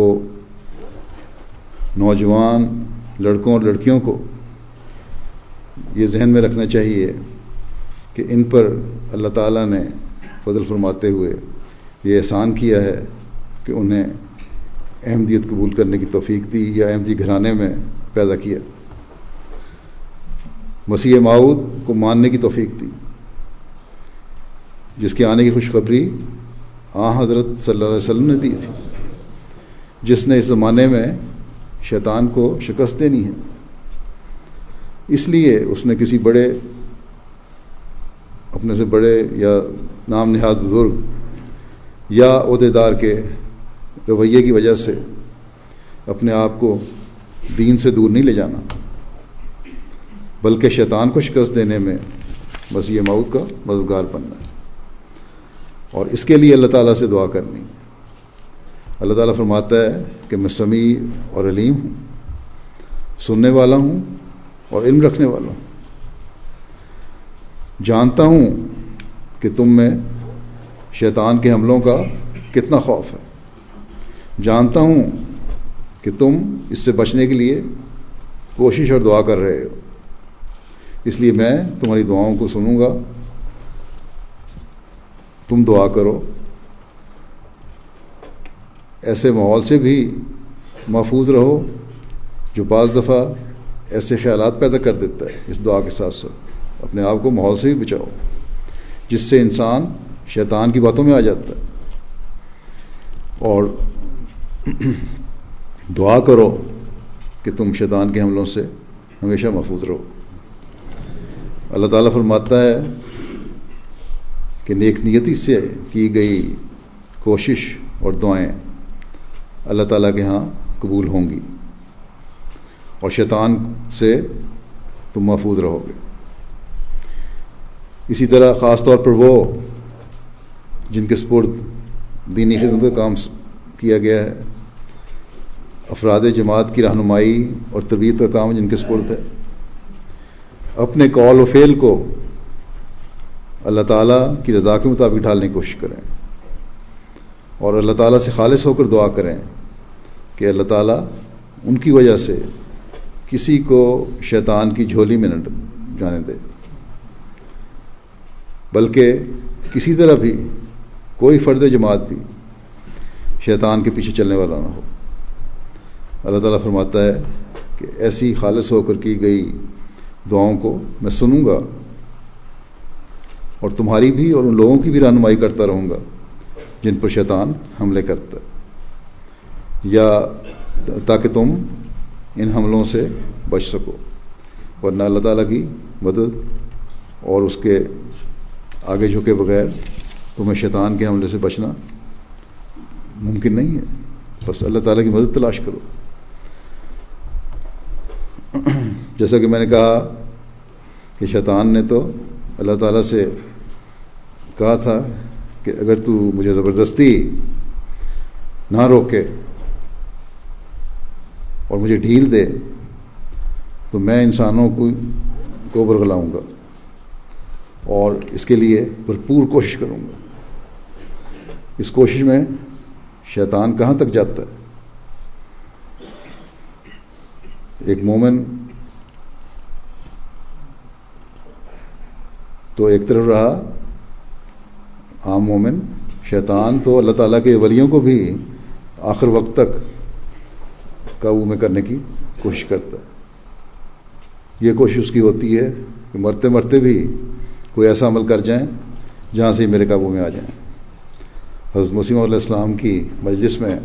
نوجوان لڑکوں اور لڑکیوں کو یہ ذہن میں رکھنا چاہیے کہ ان پر اللہ تعالیٰ نے فضل فرماتے ہوئے یہ احسان کیا ہے کہ انہیں احمدیت قبول کرنے کی توفیق دی یا احمدی گھرانے میں پیدا کیا, مسیح موعود کو ماننے کی توفیق دی, جس کے آنے کی خوشخبری آن حضرت صلی اللہ علیہ وسلم نے دی تھی, جس نے اس زمانے میں شیطان کو شکست دینی ہے. اس لیے اس نے کسی بڑے اپنے سے بڑے یا نام نہاد بزرگ یا عہدے دار کے رویے کی وجہ سے اپنے آپ کو دین سے دور نہیں لے جانا, بلکہ شیطان کو شکست دینے میں مسیح موعود کا مددگار بننا ہے. اور اس کے لیے اللہ تعالیٰ سے دعا کرنی. اللہ تعالیٰ فرماتا ہے کہ میں سمیع اور علیم ہوں, سننے والا ہوں اور علم رکھنے والا ہوں. جانتا ہوں کہ تم میں شیطان کے حملوں کا کتنا خوف ہے, جانتا ہوں کہ تم اس سے بچنے کے لیے کوشش اور دعا کر رہے ہو, اس لیے میں تمہاری دعاؤں کو سنوں گا. تم دعا کرو. ایسے ماحول سے بھی محفوظ رہو جو بعض دفعہ ایسے خیالات پیدا کر دیتا ہے. اس دعا کے ساتھ ساتھ اپنے آپ کو ماحول سے بھی بچاؤ جس سے انسان شیطان کی باتوں میں آ جاتا ہے. اور دعا کرو کہ تم شیطان کے حملوں سے ہمیشہ محفوظ رہو. اللہ تعالیٰ فرماتا ہے کہ نیک نیتی سے کی گئی کوشش اور دعائیں اللہ تعالیٰ کے ہاں قبول ہوں گی, اور شیطان سے تم محفوظ رہو گے۔ اسی طرح خاص طور پر وہ جن کے سپرد دینی خدمت کا کام کیا گیا ہے، افراد جماعت کی رہنمائی اور تربیت کا کام جن کے سپرد ہے، اپنے قول و فعل کو اللہ تعالیٰ کی رضا کے مطابق ڈھالنے کی کوشش کریں اور اللہ تعالیٰ سے خالص ہو کر دعا کریں کہ اللہ تعالیٰ ان کی وجہ سے کسی کو شیطان کی جھولی میں نہ جانے دے، بلکہ کسی طرح بھی کوئی فرد جماعت بھی شیطان کے پیچھے چلنے والا نہ ہو۔ اللہ تعالیٰ فرماتا ہے کہ ایسی خالص ہو کر کی گئی دعاؤں کو میں سنوں گا اور تمہاری بھی اور ان لوگوں کی بھی رہنمائی کرتا رہوں گا جن پر شیطان حملے کرتا ہے، یا تاکہ تم ان حملوں سے بچ سکو، ورنہ اللہ تعالیٰ کی مدد اور اس کے آگے جھکے بغیر تمہیں شیطان کے حملے سے بچنا ممکن نہیں ہے۔ بس اللہ تعالیٰ کی مدد تلاش کرو۔ جیسا کہ میں نے کہا کہ شیطان نے تو اللہ تعالیٰ سے کہا تھا کہ اگر تو مجھے زبردستی نہ روکے اور مجھے ڈھیل دے تو میں انسانوں کو کو برگلاؤں گا اور اس کے لیے بھرپور کوشش کروں گا۔ اس کوشش میں شیطان کہاں تک جاتا ہے؟ ایک مومن تو ایک طرف رہا عام مومن، شیطان تو اللہ تعالیٰ کے ولیوں کو بھی آخر وقت تک قابو میں کرنے کی کوشش کرتا ہے۔ یہ کوشش اس کی ہوتی ہے کہ مرتے مرتے بھی کوئی ایسا عمل کر جائیں جہاں سے میرے قابو میں آ جائیں۔ حضرت مسیح علیہ السلام کی مجلس میں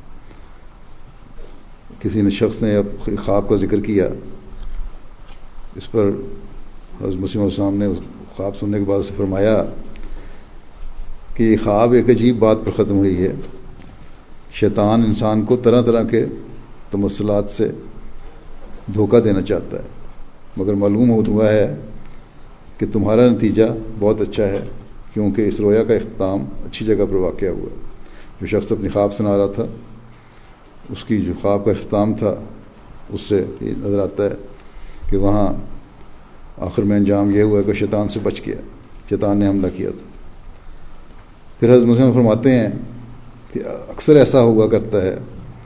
کسی نے شخص نے خواب کا ذکر کیا، اس پر حضرت مسیح علیہ السلام نے اس خواب سننے کے بعد اسے فرمایا کہ یہ خواب ایک عجیب بات پر ختم ہوئی ہے۔ شیطان انسان کو طرح طرح کے تمثلات سے دھوکہ دینا چاہتا ہے، مگر معلوم ہوا ہے کہ تمہارا نتیجہ بہت اچھا ہے، کیونکہ اس رویا کا اختتام اچھی جگہ پر واقع ہوا۔ جو شخص اپنی خواب سنا رہا تھا، اس کی جو خواب کا اختتام تھا، اس سے یہ نظر آتا ہے کہ وہاں آخر میں انجام یہ ہوا کہ شیطان سے بچ گیا، شیطان نے حملہ کیا تھا۔ پھر حضرت مسلم فرماتے ہیں کہ اکثر ایسا ہوا کرتا ہے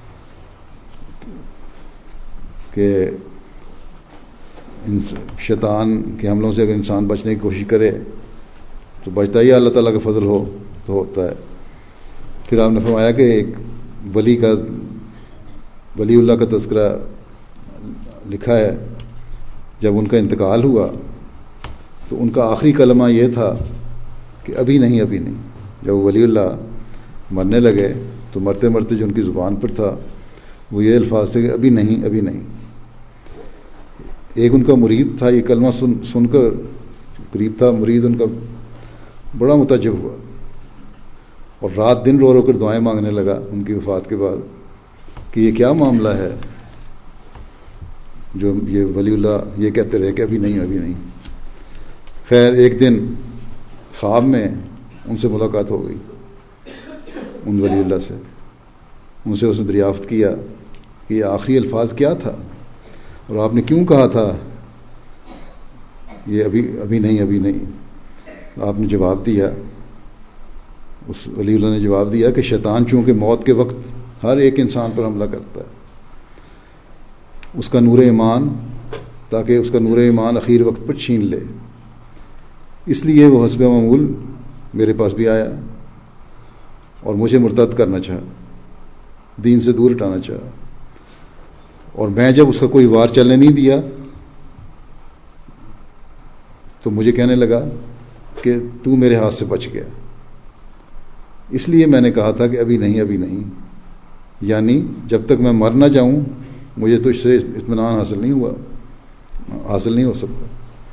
کہ شیطان کے حملوں سے اگر انسان بچنے کی کوشش کرے تو بچتا ہی اللہ تعالیٰ کا فضل ہو تو ہوتا ہے۔ پھر آپ نے فرمایا کہ ایک ولی کا ولی اللہ کا تذکرہ لکھا ہے، جب ان کا انتقال ہوا تو ان کا آخری کلمہ یہ تھا کہ ابھی نہیں ابھی نہیں۔ جب ولی اللہ مرنے لگے تو مرتے مرتے جو ان کی زبان پر تھا وہ یہ الفاظ تھے کہ ابھی نہیں ابھی نہیں۔ ایک ان کا مرید تھا، یہ کلمہ سن سن کر قریب تھا مرید، ان کا بڑا متعجب ہوا اور رات دن رو رو کر دعائیں مانگنے لگا ان کی وفات کے بعد کہ یہ کیا معاملہ ہے جو یہ ولی اللہ یہ کہتے رہے کہ ابھی نہیں ابھی نہیں۔ خیر ایک دن خواب میں ان سے ملاقات ہو گئی، ان ولی اللہ سے، ان سے اس نے دریافت کیا کہ یہ آخری الفاظ کیا تھا اور آپ نے کیوں کہا تھا یہ ابھی ابھی نہیں ابھی نہیں۔ آپ نے جواب دیا، اس ولی اللہ نے جواب دیا کہ شیطان چونکہ موت کے وقت ہر ایک انسان پر حملہ کرتا ہے، اس کا نور ایمان تاکہ اس کا نور ایمان اخیر وقت پر چھین لے، اس لیے وہ حسب معمول میرے پاس بھی آیا اور مجھے مرتد کرنا چاہا، دین سے دور ہٹانا چاہا، اور میں جب اس کا کوئی وار چلنے نہیں دیا تو مجھے کہنے لگا کہ تو میرے ہاتھ سے بچ گیا، اس لیے میں نے کہا تھا کہ ابھی نہیں ابھی نہیں، یعنی جب تک میں مر نہ جاؤں مجھے تو اس سے اطمینان حاصل نہیں ہوا حاصل نہیں ہو سکتا۔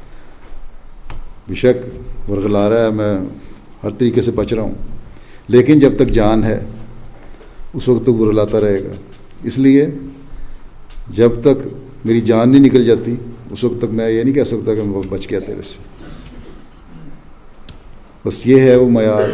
بے شک ورغلا رہا ہے، میں ہر طریقے سے بچ رہا ہوں، لیکن جب تک جان ہے اس وقت تک ورغلاتا رہے گا، اس لیے جب تک میری جان نہیں نکل جاتی اس وقت تک میں یہ نہیں کہہ سکتا کہ میں بچ گیا تیرے سے. بس یہ ہے وہ معیار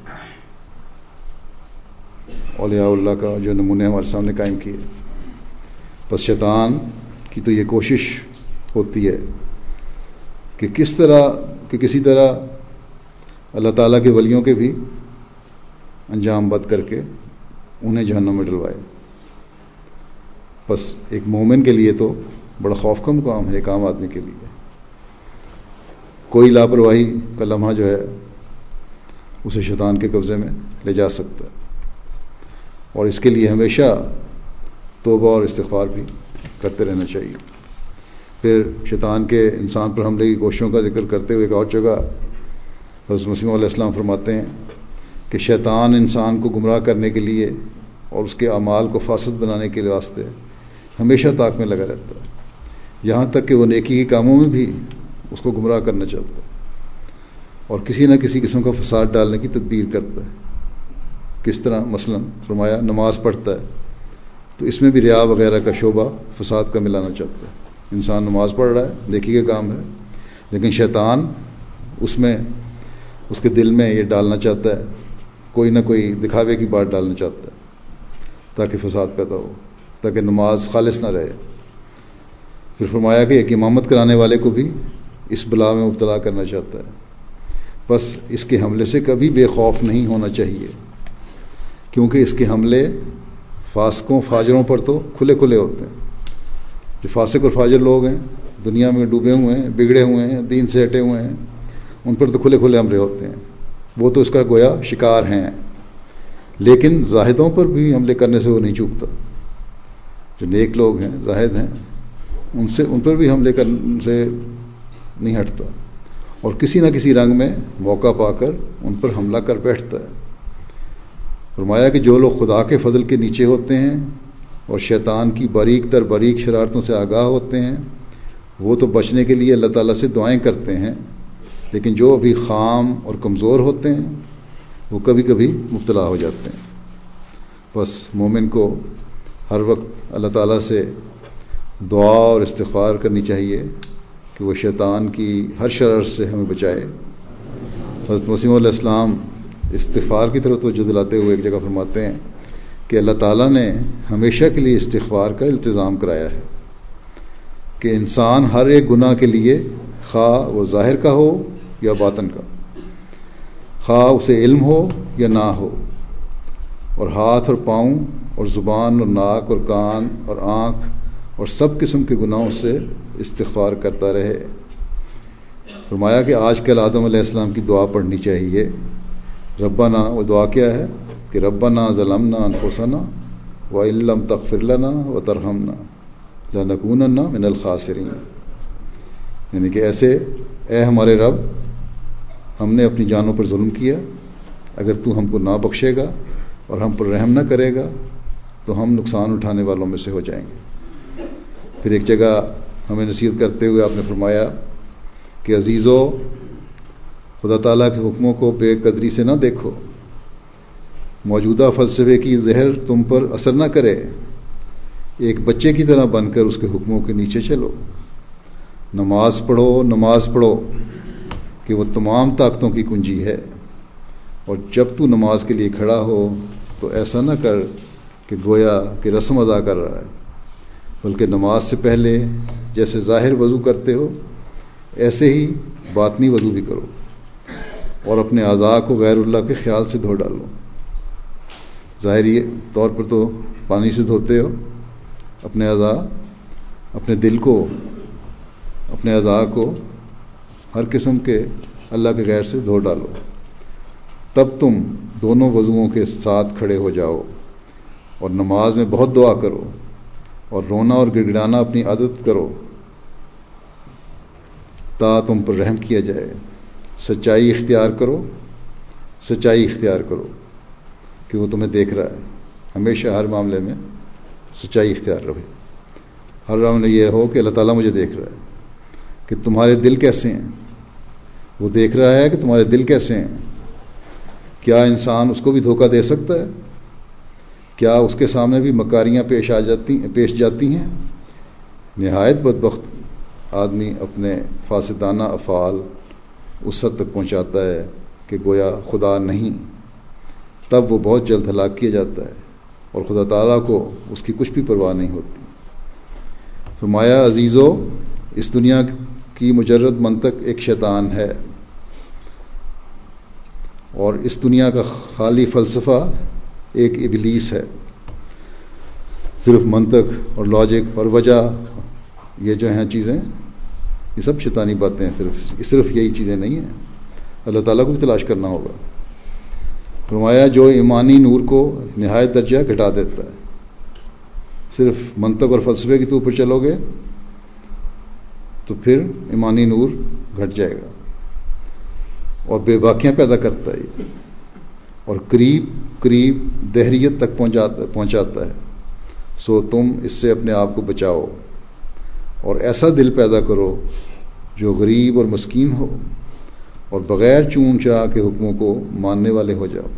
اولیاء اللہ کا جو نمونے ہمارے سامنے قائم کیے. بس شیطان کی تو یہ کوشش ہوتی ہے کہ کس طرح کہ کسی طرح اللہ تعالیٰ کے ولیوں کے بھی انجام بد کر کے انہیں جہنم میں ڈلوائے. بس ایک مومن کے لیے تو بڑا خوف کا مقام ہے ایک عام آدمی کے لیے. کوئی لاپرواہی کا لمحہ جو ہے اسے شیطان کے قبضے میں لے جا سکتا ہے، اور اس کے لیے ہمیشہ توبہ اور استغفار بھی کرتے رہنا چاہیے. پھر شیطان کے انسان پر حملے کی کوششوں کا ذکر کرتے ہوئے ایک اور جگہ حضرت مسیح علیہ السلام فرماتے ہیں کہ شیطان انسان کو گمراہ کرنے کے لیے اور اس کے اعمال کو فاسد بنانے کے واسطے ہمیشہ طاق میں لگا رہتا ہے، یہاں تک کہ وہ نیکی کے کاموں میں بھی اس کو گمراہ کرنا چاہتا ہے اور کسی نہ کسی قسم کا فساد ڈالنے کی تدبیر کرتا ہے. کس طرح؟ مثلا فرمایا نماز پڑھتا ہے تو اس میں بھی ریا وغیرہ کا شعبہ فساد کا ملانا چاہتا ہے. انسان نماز پڑھ رہا ہے، نیکی کا کام ہے، لیکن شیطان اس میں اس کے دل میں یہ ڈالنا چاہتا ہے، کوئی نہ کوئی دکھاوے کی بات ڈالنا چاہتا ہے تاکہ فساد پیدا ہو، تاکہ نماز خالص نہ رہے. پھر فرمایا کہ ایک امامت کرانے والے کو بھی اس بلا میں مبتلا کرنا چاہتا ہے. بس اس کے حملے سے کبھی بے خوف نہیں ہونا چاہیے، کیونکہ اس کے حملے فاسقوں فاجروں پر تو کھلے کھلے ہوتے ہیں. جو فاسق اور فاجر لوگ ہیں، دنیا میں ڈوبے ہوئے ہیں، بگڑے ہوئے ہیں، دین سے ہٹے ہوئے ہیں، ان پر تو کھلے کھلے حملے ہوتے ہیں، وہ تو اس کا گویا شکار ہیں. لیکن زاہدوں پر بھی حملے کرنے سے وہ نہیں چوکتا. جو نیک لوگ ہیں، زاہد ہیں، ان سے ان پر بھی حملے کرنے سے نہیں ہٹتا اور کسی نہ کسی رنگ میں موقع پا کر ان پر حملہ کر بیٹھتا ہے. فرمایا کہ جو لوگ خدا کے فضل کے نیچے ہوتے ہیں اور شیطان کی باریک تر باریک شرارتوں سے آگاہ ہوتے ہیں، وہ تو بچنے کے لیے اللہ تعالیٰ سے دعائیں کرتے ہیں، لیکن جو ابھی خام اور کمزور ہوتے ہیں وہ کبھی کبھی مبتلا ہو جاتے ہیں. بس مومن کو ہر وقت اللہ تعالیٰ سے دعا اور استغفار کرنی چاہیے کہ وہ شیطان کی ہر شرر سے ہمیں بچائے. حضرت مسیح علیہ السلام استغفار کی طرف توجہ دلاتے ہوئے ایک جگہ فرماتے ہیں کہ اللہ تعالیٰ نے ہمیشہ کے لیے استغفار کا التزام کرایا ہے کہ انسان ہر ایک گناہ کے لیے، خواہ وہ ظاہر کا ہو یا باطن کا، خواہ اسے علم ہو یا نہ ہو، اور ہاتھ اور پاؤں اور زبان اور ناک اور کان اور آنکھ اور سب قسم کے گناہوں سے استغفار کرتا رہے. فرمایا کہ آج کل آدم علیہ السلام کی دعا پڑھنی چاہیے. ربنا، وہ دعا کیا ہے کہ ربنا ظلمنا انفسنا وان لم تغفر لنا وترحمنا لنکونن من الخاسرین. یعنی کہ ایسے اے ہمارے رب، ہم نے اپنی جانوں پر ظلم کیا، اگر تو ہم کو نہ بخشے گا اور ہم پر رحم نہ کرے گا تو ہم نقصان اٹھانے والوں میں سے ہو جائیں گے. پھر ایک جگہ ہمیں نصیحت کرتے ہوئے آپ نے فرمایا کہ عزیزو، خدا تعالیٰ کے حکموں کو بے قدری سے نہ دیکھو، موجودہ فلسفے کی زہر تم پر اثر نہ کرے، ایک بچے کی طرح بن کر اس کے حکموں کے نیچے چلو. نماز پڑھو، نماز پڑھو کہ وہ تمام طاقتوں کی کنجی ہے، اور جب تو نماز کے لیے کھڑا ہو تو ایسا نہ کر کہ گویا کہ رسم ادا کر رہا ہے، بلکہ نماز سے پہلے جیسے ظاہر وضو کرتے ہو ایسے ہی باطنی وضو بھی کرو، اور اپنے اعضاء کو غیر اللہ کے خیال سے دھو ڈالو. ظاہری طور پر تو پانی سے دھوتے ہو اپنے اعضاء، اپنے دل کو، اپنے اعضاء کو ہر قسم کے اللہ کے غیر سے دھو ڈالو. تب تم دونوں وضوؤں کے ساتھ کھڑے ہو جاؤ اور نماز میں بہت دعا کرو اور رونا اور گڑگڑانا اپنی عادت کرو تا تم پر رحم کیا جائے. سچائی اختیار کرو، سچائی اختیار کرو کہ وہ تمہیں دیکھ رہا ہے. ہمیشہ ہر معاملے میں سچائی اختیار رہے. ہر معاملے یہ ہو کہ اللہ تعالیٰ مجھے دیکھ رہا ہے کہ تمہارے دل کیسے ہیں. وہ دیکھ رہا ہے کہ تمہارے دل کیسے ہیں. کیا انسان اس کو بھی دھوکہ دے سکتا ہے؟ کیا اس کے سامنے بھی مکاریاں پیش آ جاتی پیش جاتی ہیں؟ نہایت بدبخت آدمی اپنے فاسدانہ افعال اس حد تک پہنچاتا ہے کہ گویا خدا نہیں، تب وہ بہت جلد ہلاک کیا جاتا ہے اور خدا تعالیٰ کو اس کی کچھ بھی پرواہ نہیں ہوتی۔ فرمایا عزیزو، اس دنیا کی مجرد منطق ایک شیطان ہے، اور اس دنیا کا خالی فلسفہ ایک ابلیس ہے۔ صرف منطق اور لاجک اور وجہ، یہ جو ہیں چیزیں، یہ سب شیطانی باتیں ہیں، صرف صرف یہی چیزیں نہیں ہیں، اللہ تعالیٰ کو بھی تلاش کرنا ہوگا۔ فرمایا جو ایمانی نور کو نہایت درجہ گھٹا دیتا ہے، صرف منطق اور فلسفے کے اوپر چلو گے تو پھر ایمانی نور گھٹ جائے گا، اور بے باکیاں پیدا کرتا ہے، اور قریب قریب دہریت تک پہنچاتا پہنچاتا ہے۔ سو تم اس سے اپنے آپ کو بچاؤ، اور ایسا دل پیدا کرو جو غریب اور مسکین ہو، اور بغیر چون چرا کے حکموں کو ماننے والے ہو جاؤ،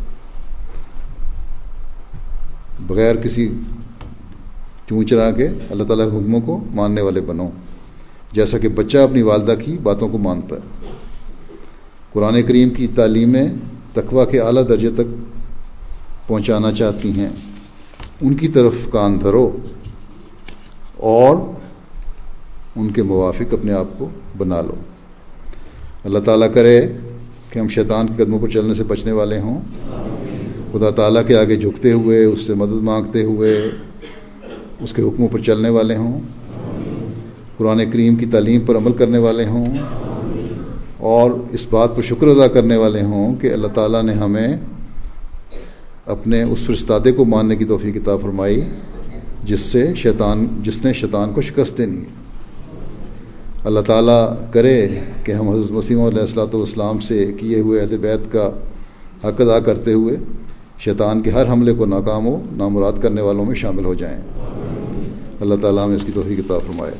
بغیر کسی چون چرا کے اللہ تعالیٰ کے حکموں کو ماننے والے بنو، جیسا کہ بچہ اپنی والدہ کی باتوں کو مانتا ہے۔ قرآن کریم کی تعلیمیں تقویٰ کے اعلیٰ درجے تک پہنچانا چاہتی ہیں، ان کی طرف کان دھرو اور ان کے موافق اپنے آپ کو بنا لو۔ اللہ تعالیٰ کرے کہ ہم شیطان کے قدموں پر چلنے سے بچنے والے ہوں، خدا تعالیٰ کے آگے جھکتے ہوئے، اس سے مدد مانگتے ہوئے اس کے حکموں پر چلنے والے ہوں، قرآن کریم کی تعلیم پر عمل کرنے والے ہوں، اور اس بات پر شکر ادا کرنے والے ہوں کہ اللہ تعالیٰ نے ہمیں اپنے اس فرستادے کو ماننے کی توفیق عطا فرمائی جس سے شیطان جس نے شیطان کو شکست دینی ہے۔ اللہ تعالیٰ کرے کہ ہم حضرت مسیح علیہ الصلوۃ والسلام سے کیے ہوئے عہد بیعت کا حق ادا کرتے ہوئے شیطان کے ہر حملے کو ناکام و نامراد کرنے والوں میں شامل ہو جائیں۔ اللہ تعالیٰ ہمیں اس کی توفیق عطا فرمائے۔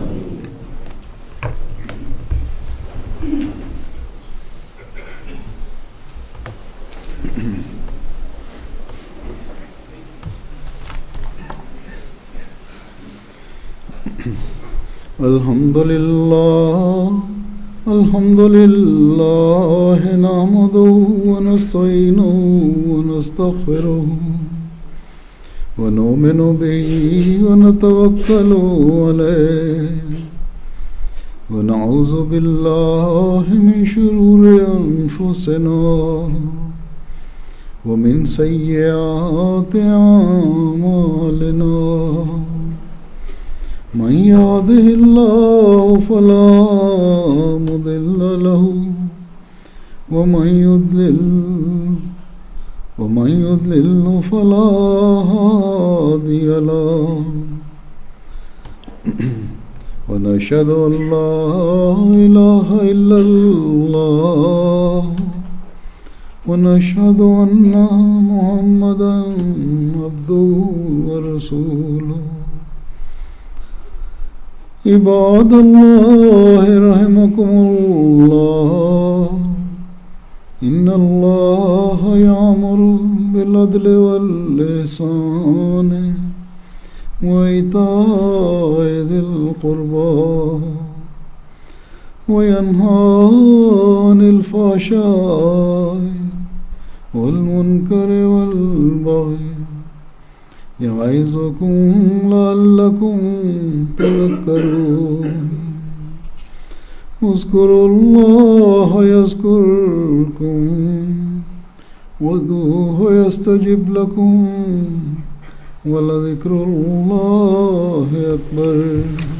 الحمد للہ الحمد للہ نحمده ونستعینه ونستغفره ونؤمن به ونتوکل علیہ ونعوذ باللہ من شرور انفسنا ومن سیئات اعمالنا، من يهده الله فلا مضل له ومن يضلل ومن يضلل فلا هادي له، ونشهد أن لا إله إلا الله ونشهد أن محمدا عبده ورسوله۔ عباد اللہ رحمکم اللہ، ان اللہ یأمر بالعدل والإحسان وإیتاء ذی القربى وینہی عن الفحشاء والمنکر والبغی یعظکم لعلکم تذکرون۔ اذکروا اللہ یذکرکم وادعوہ یستجب لکم ولذکر اللہ اکبر۔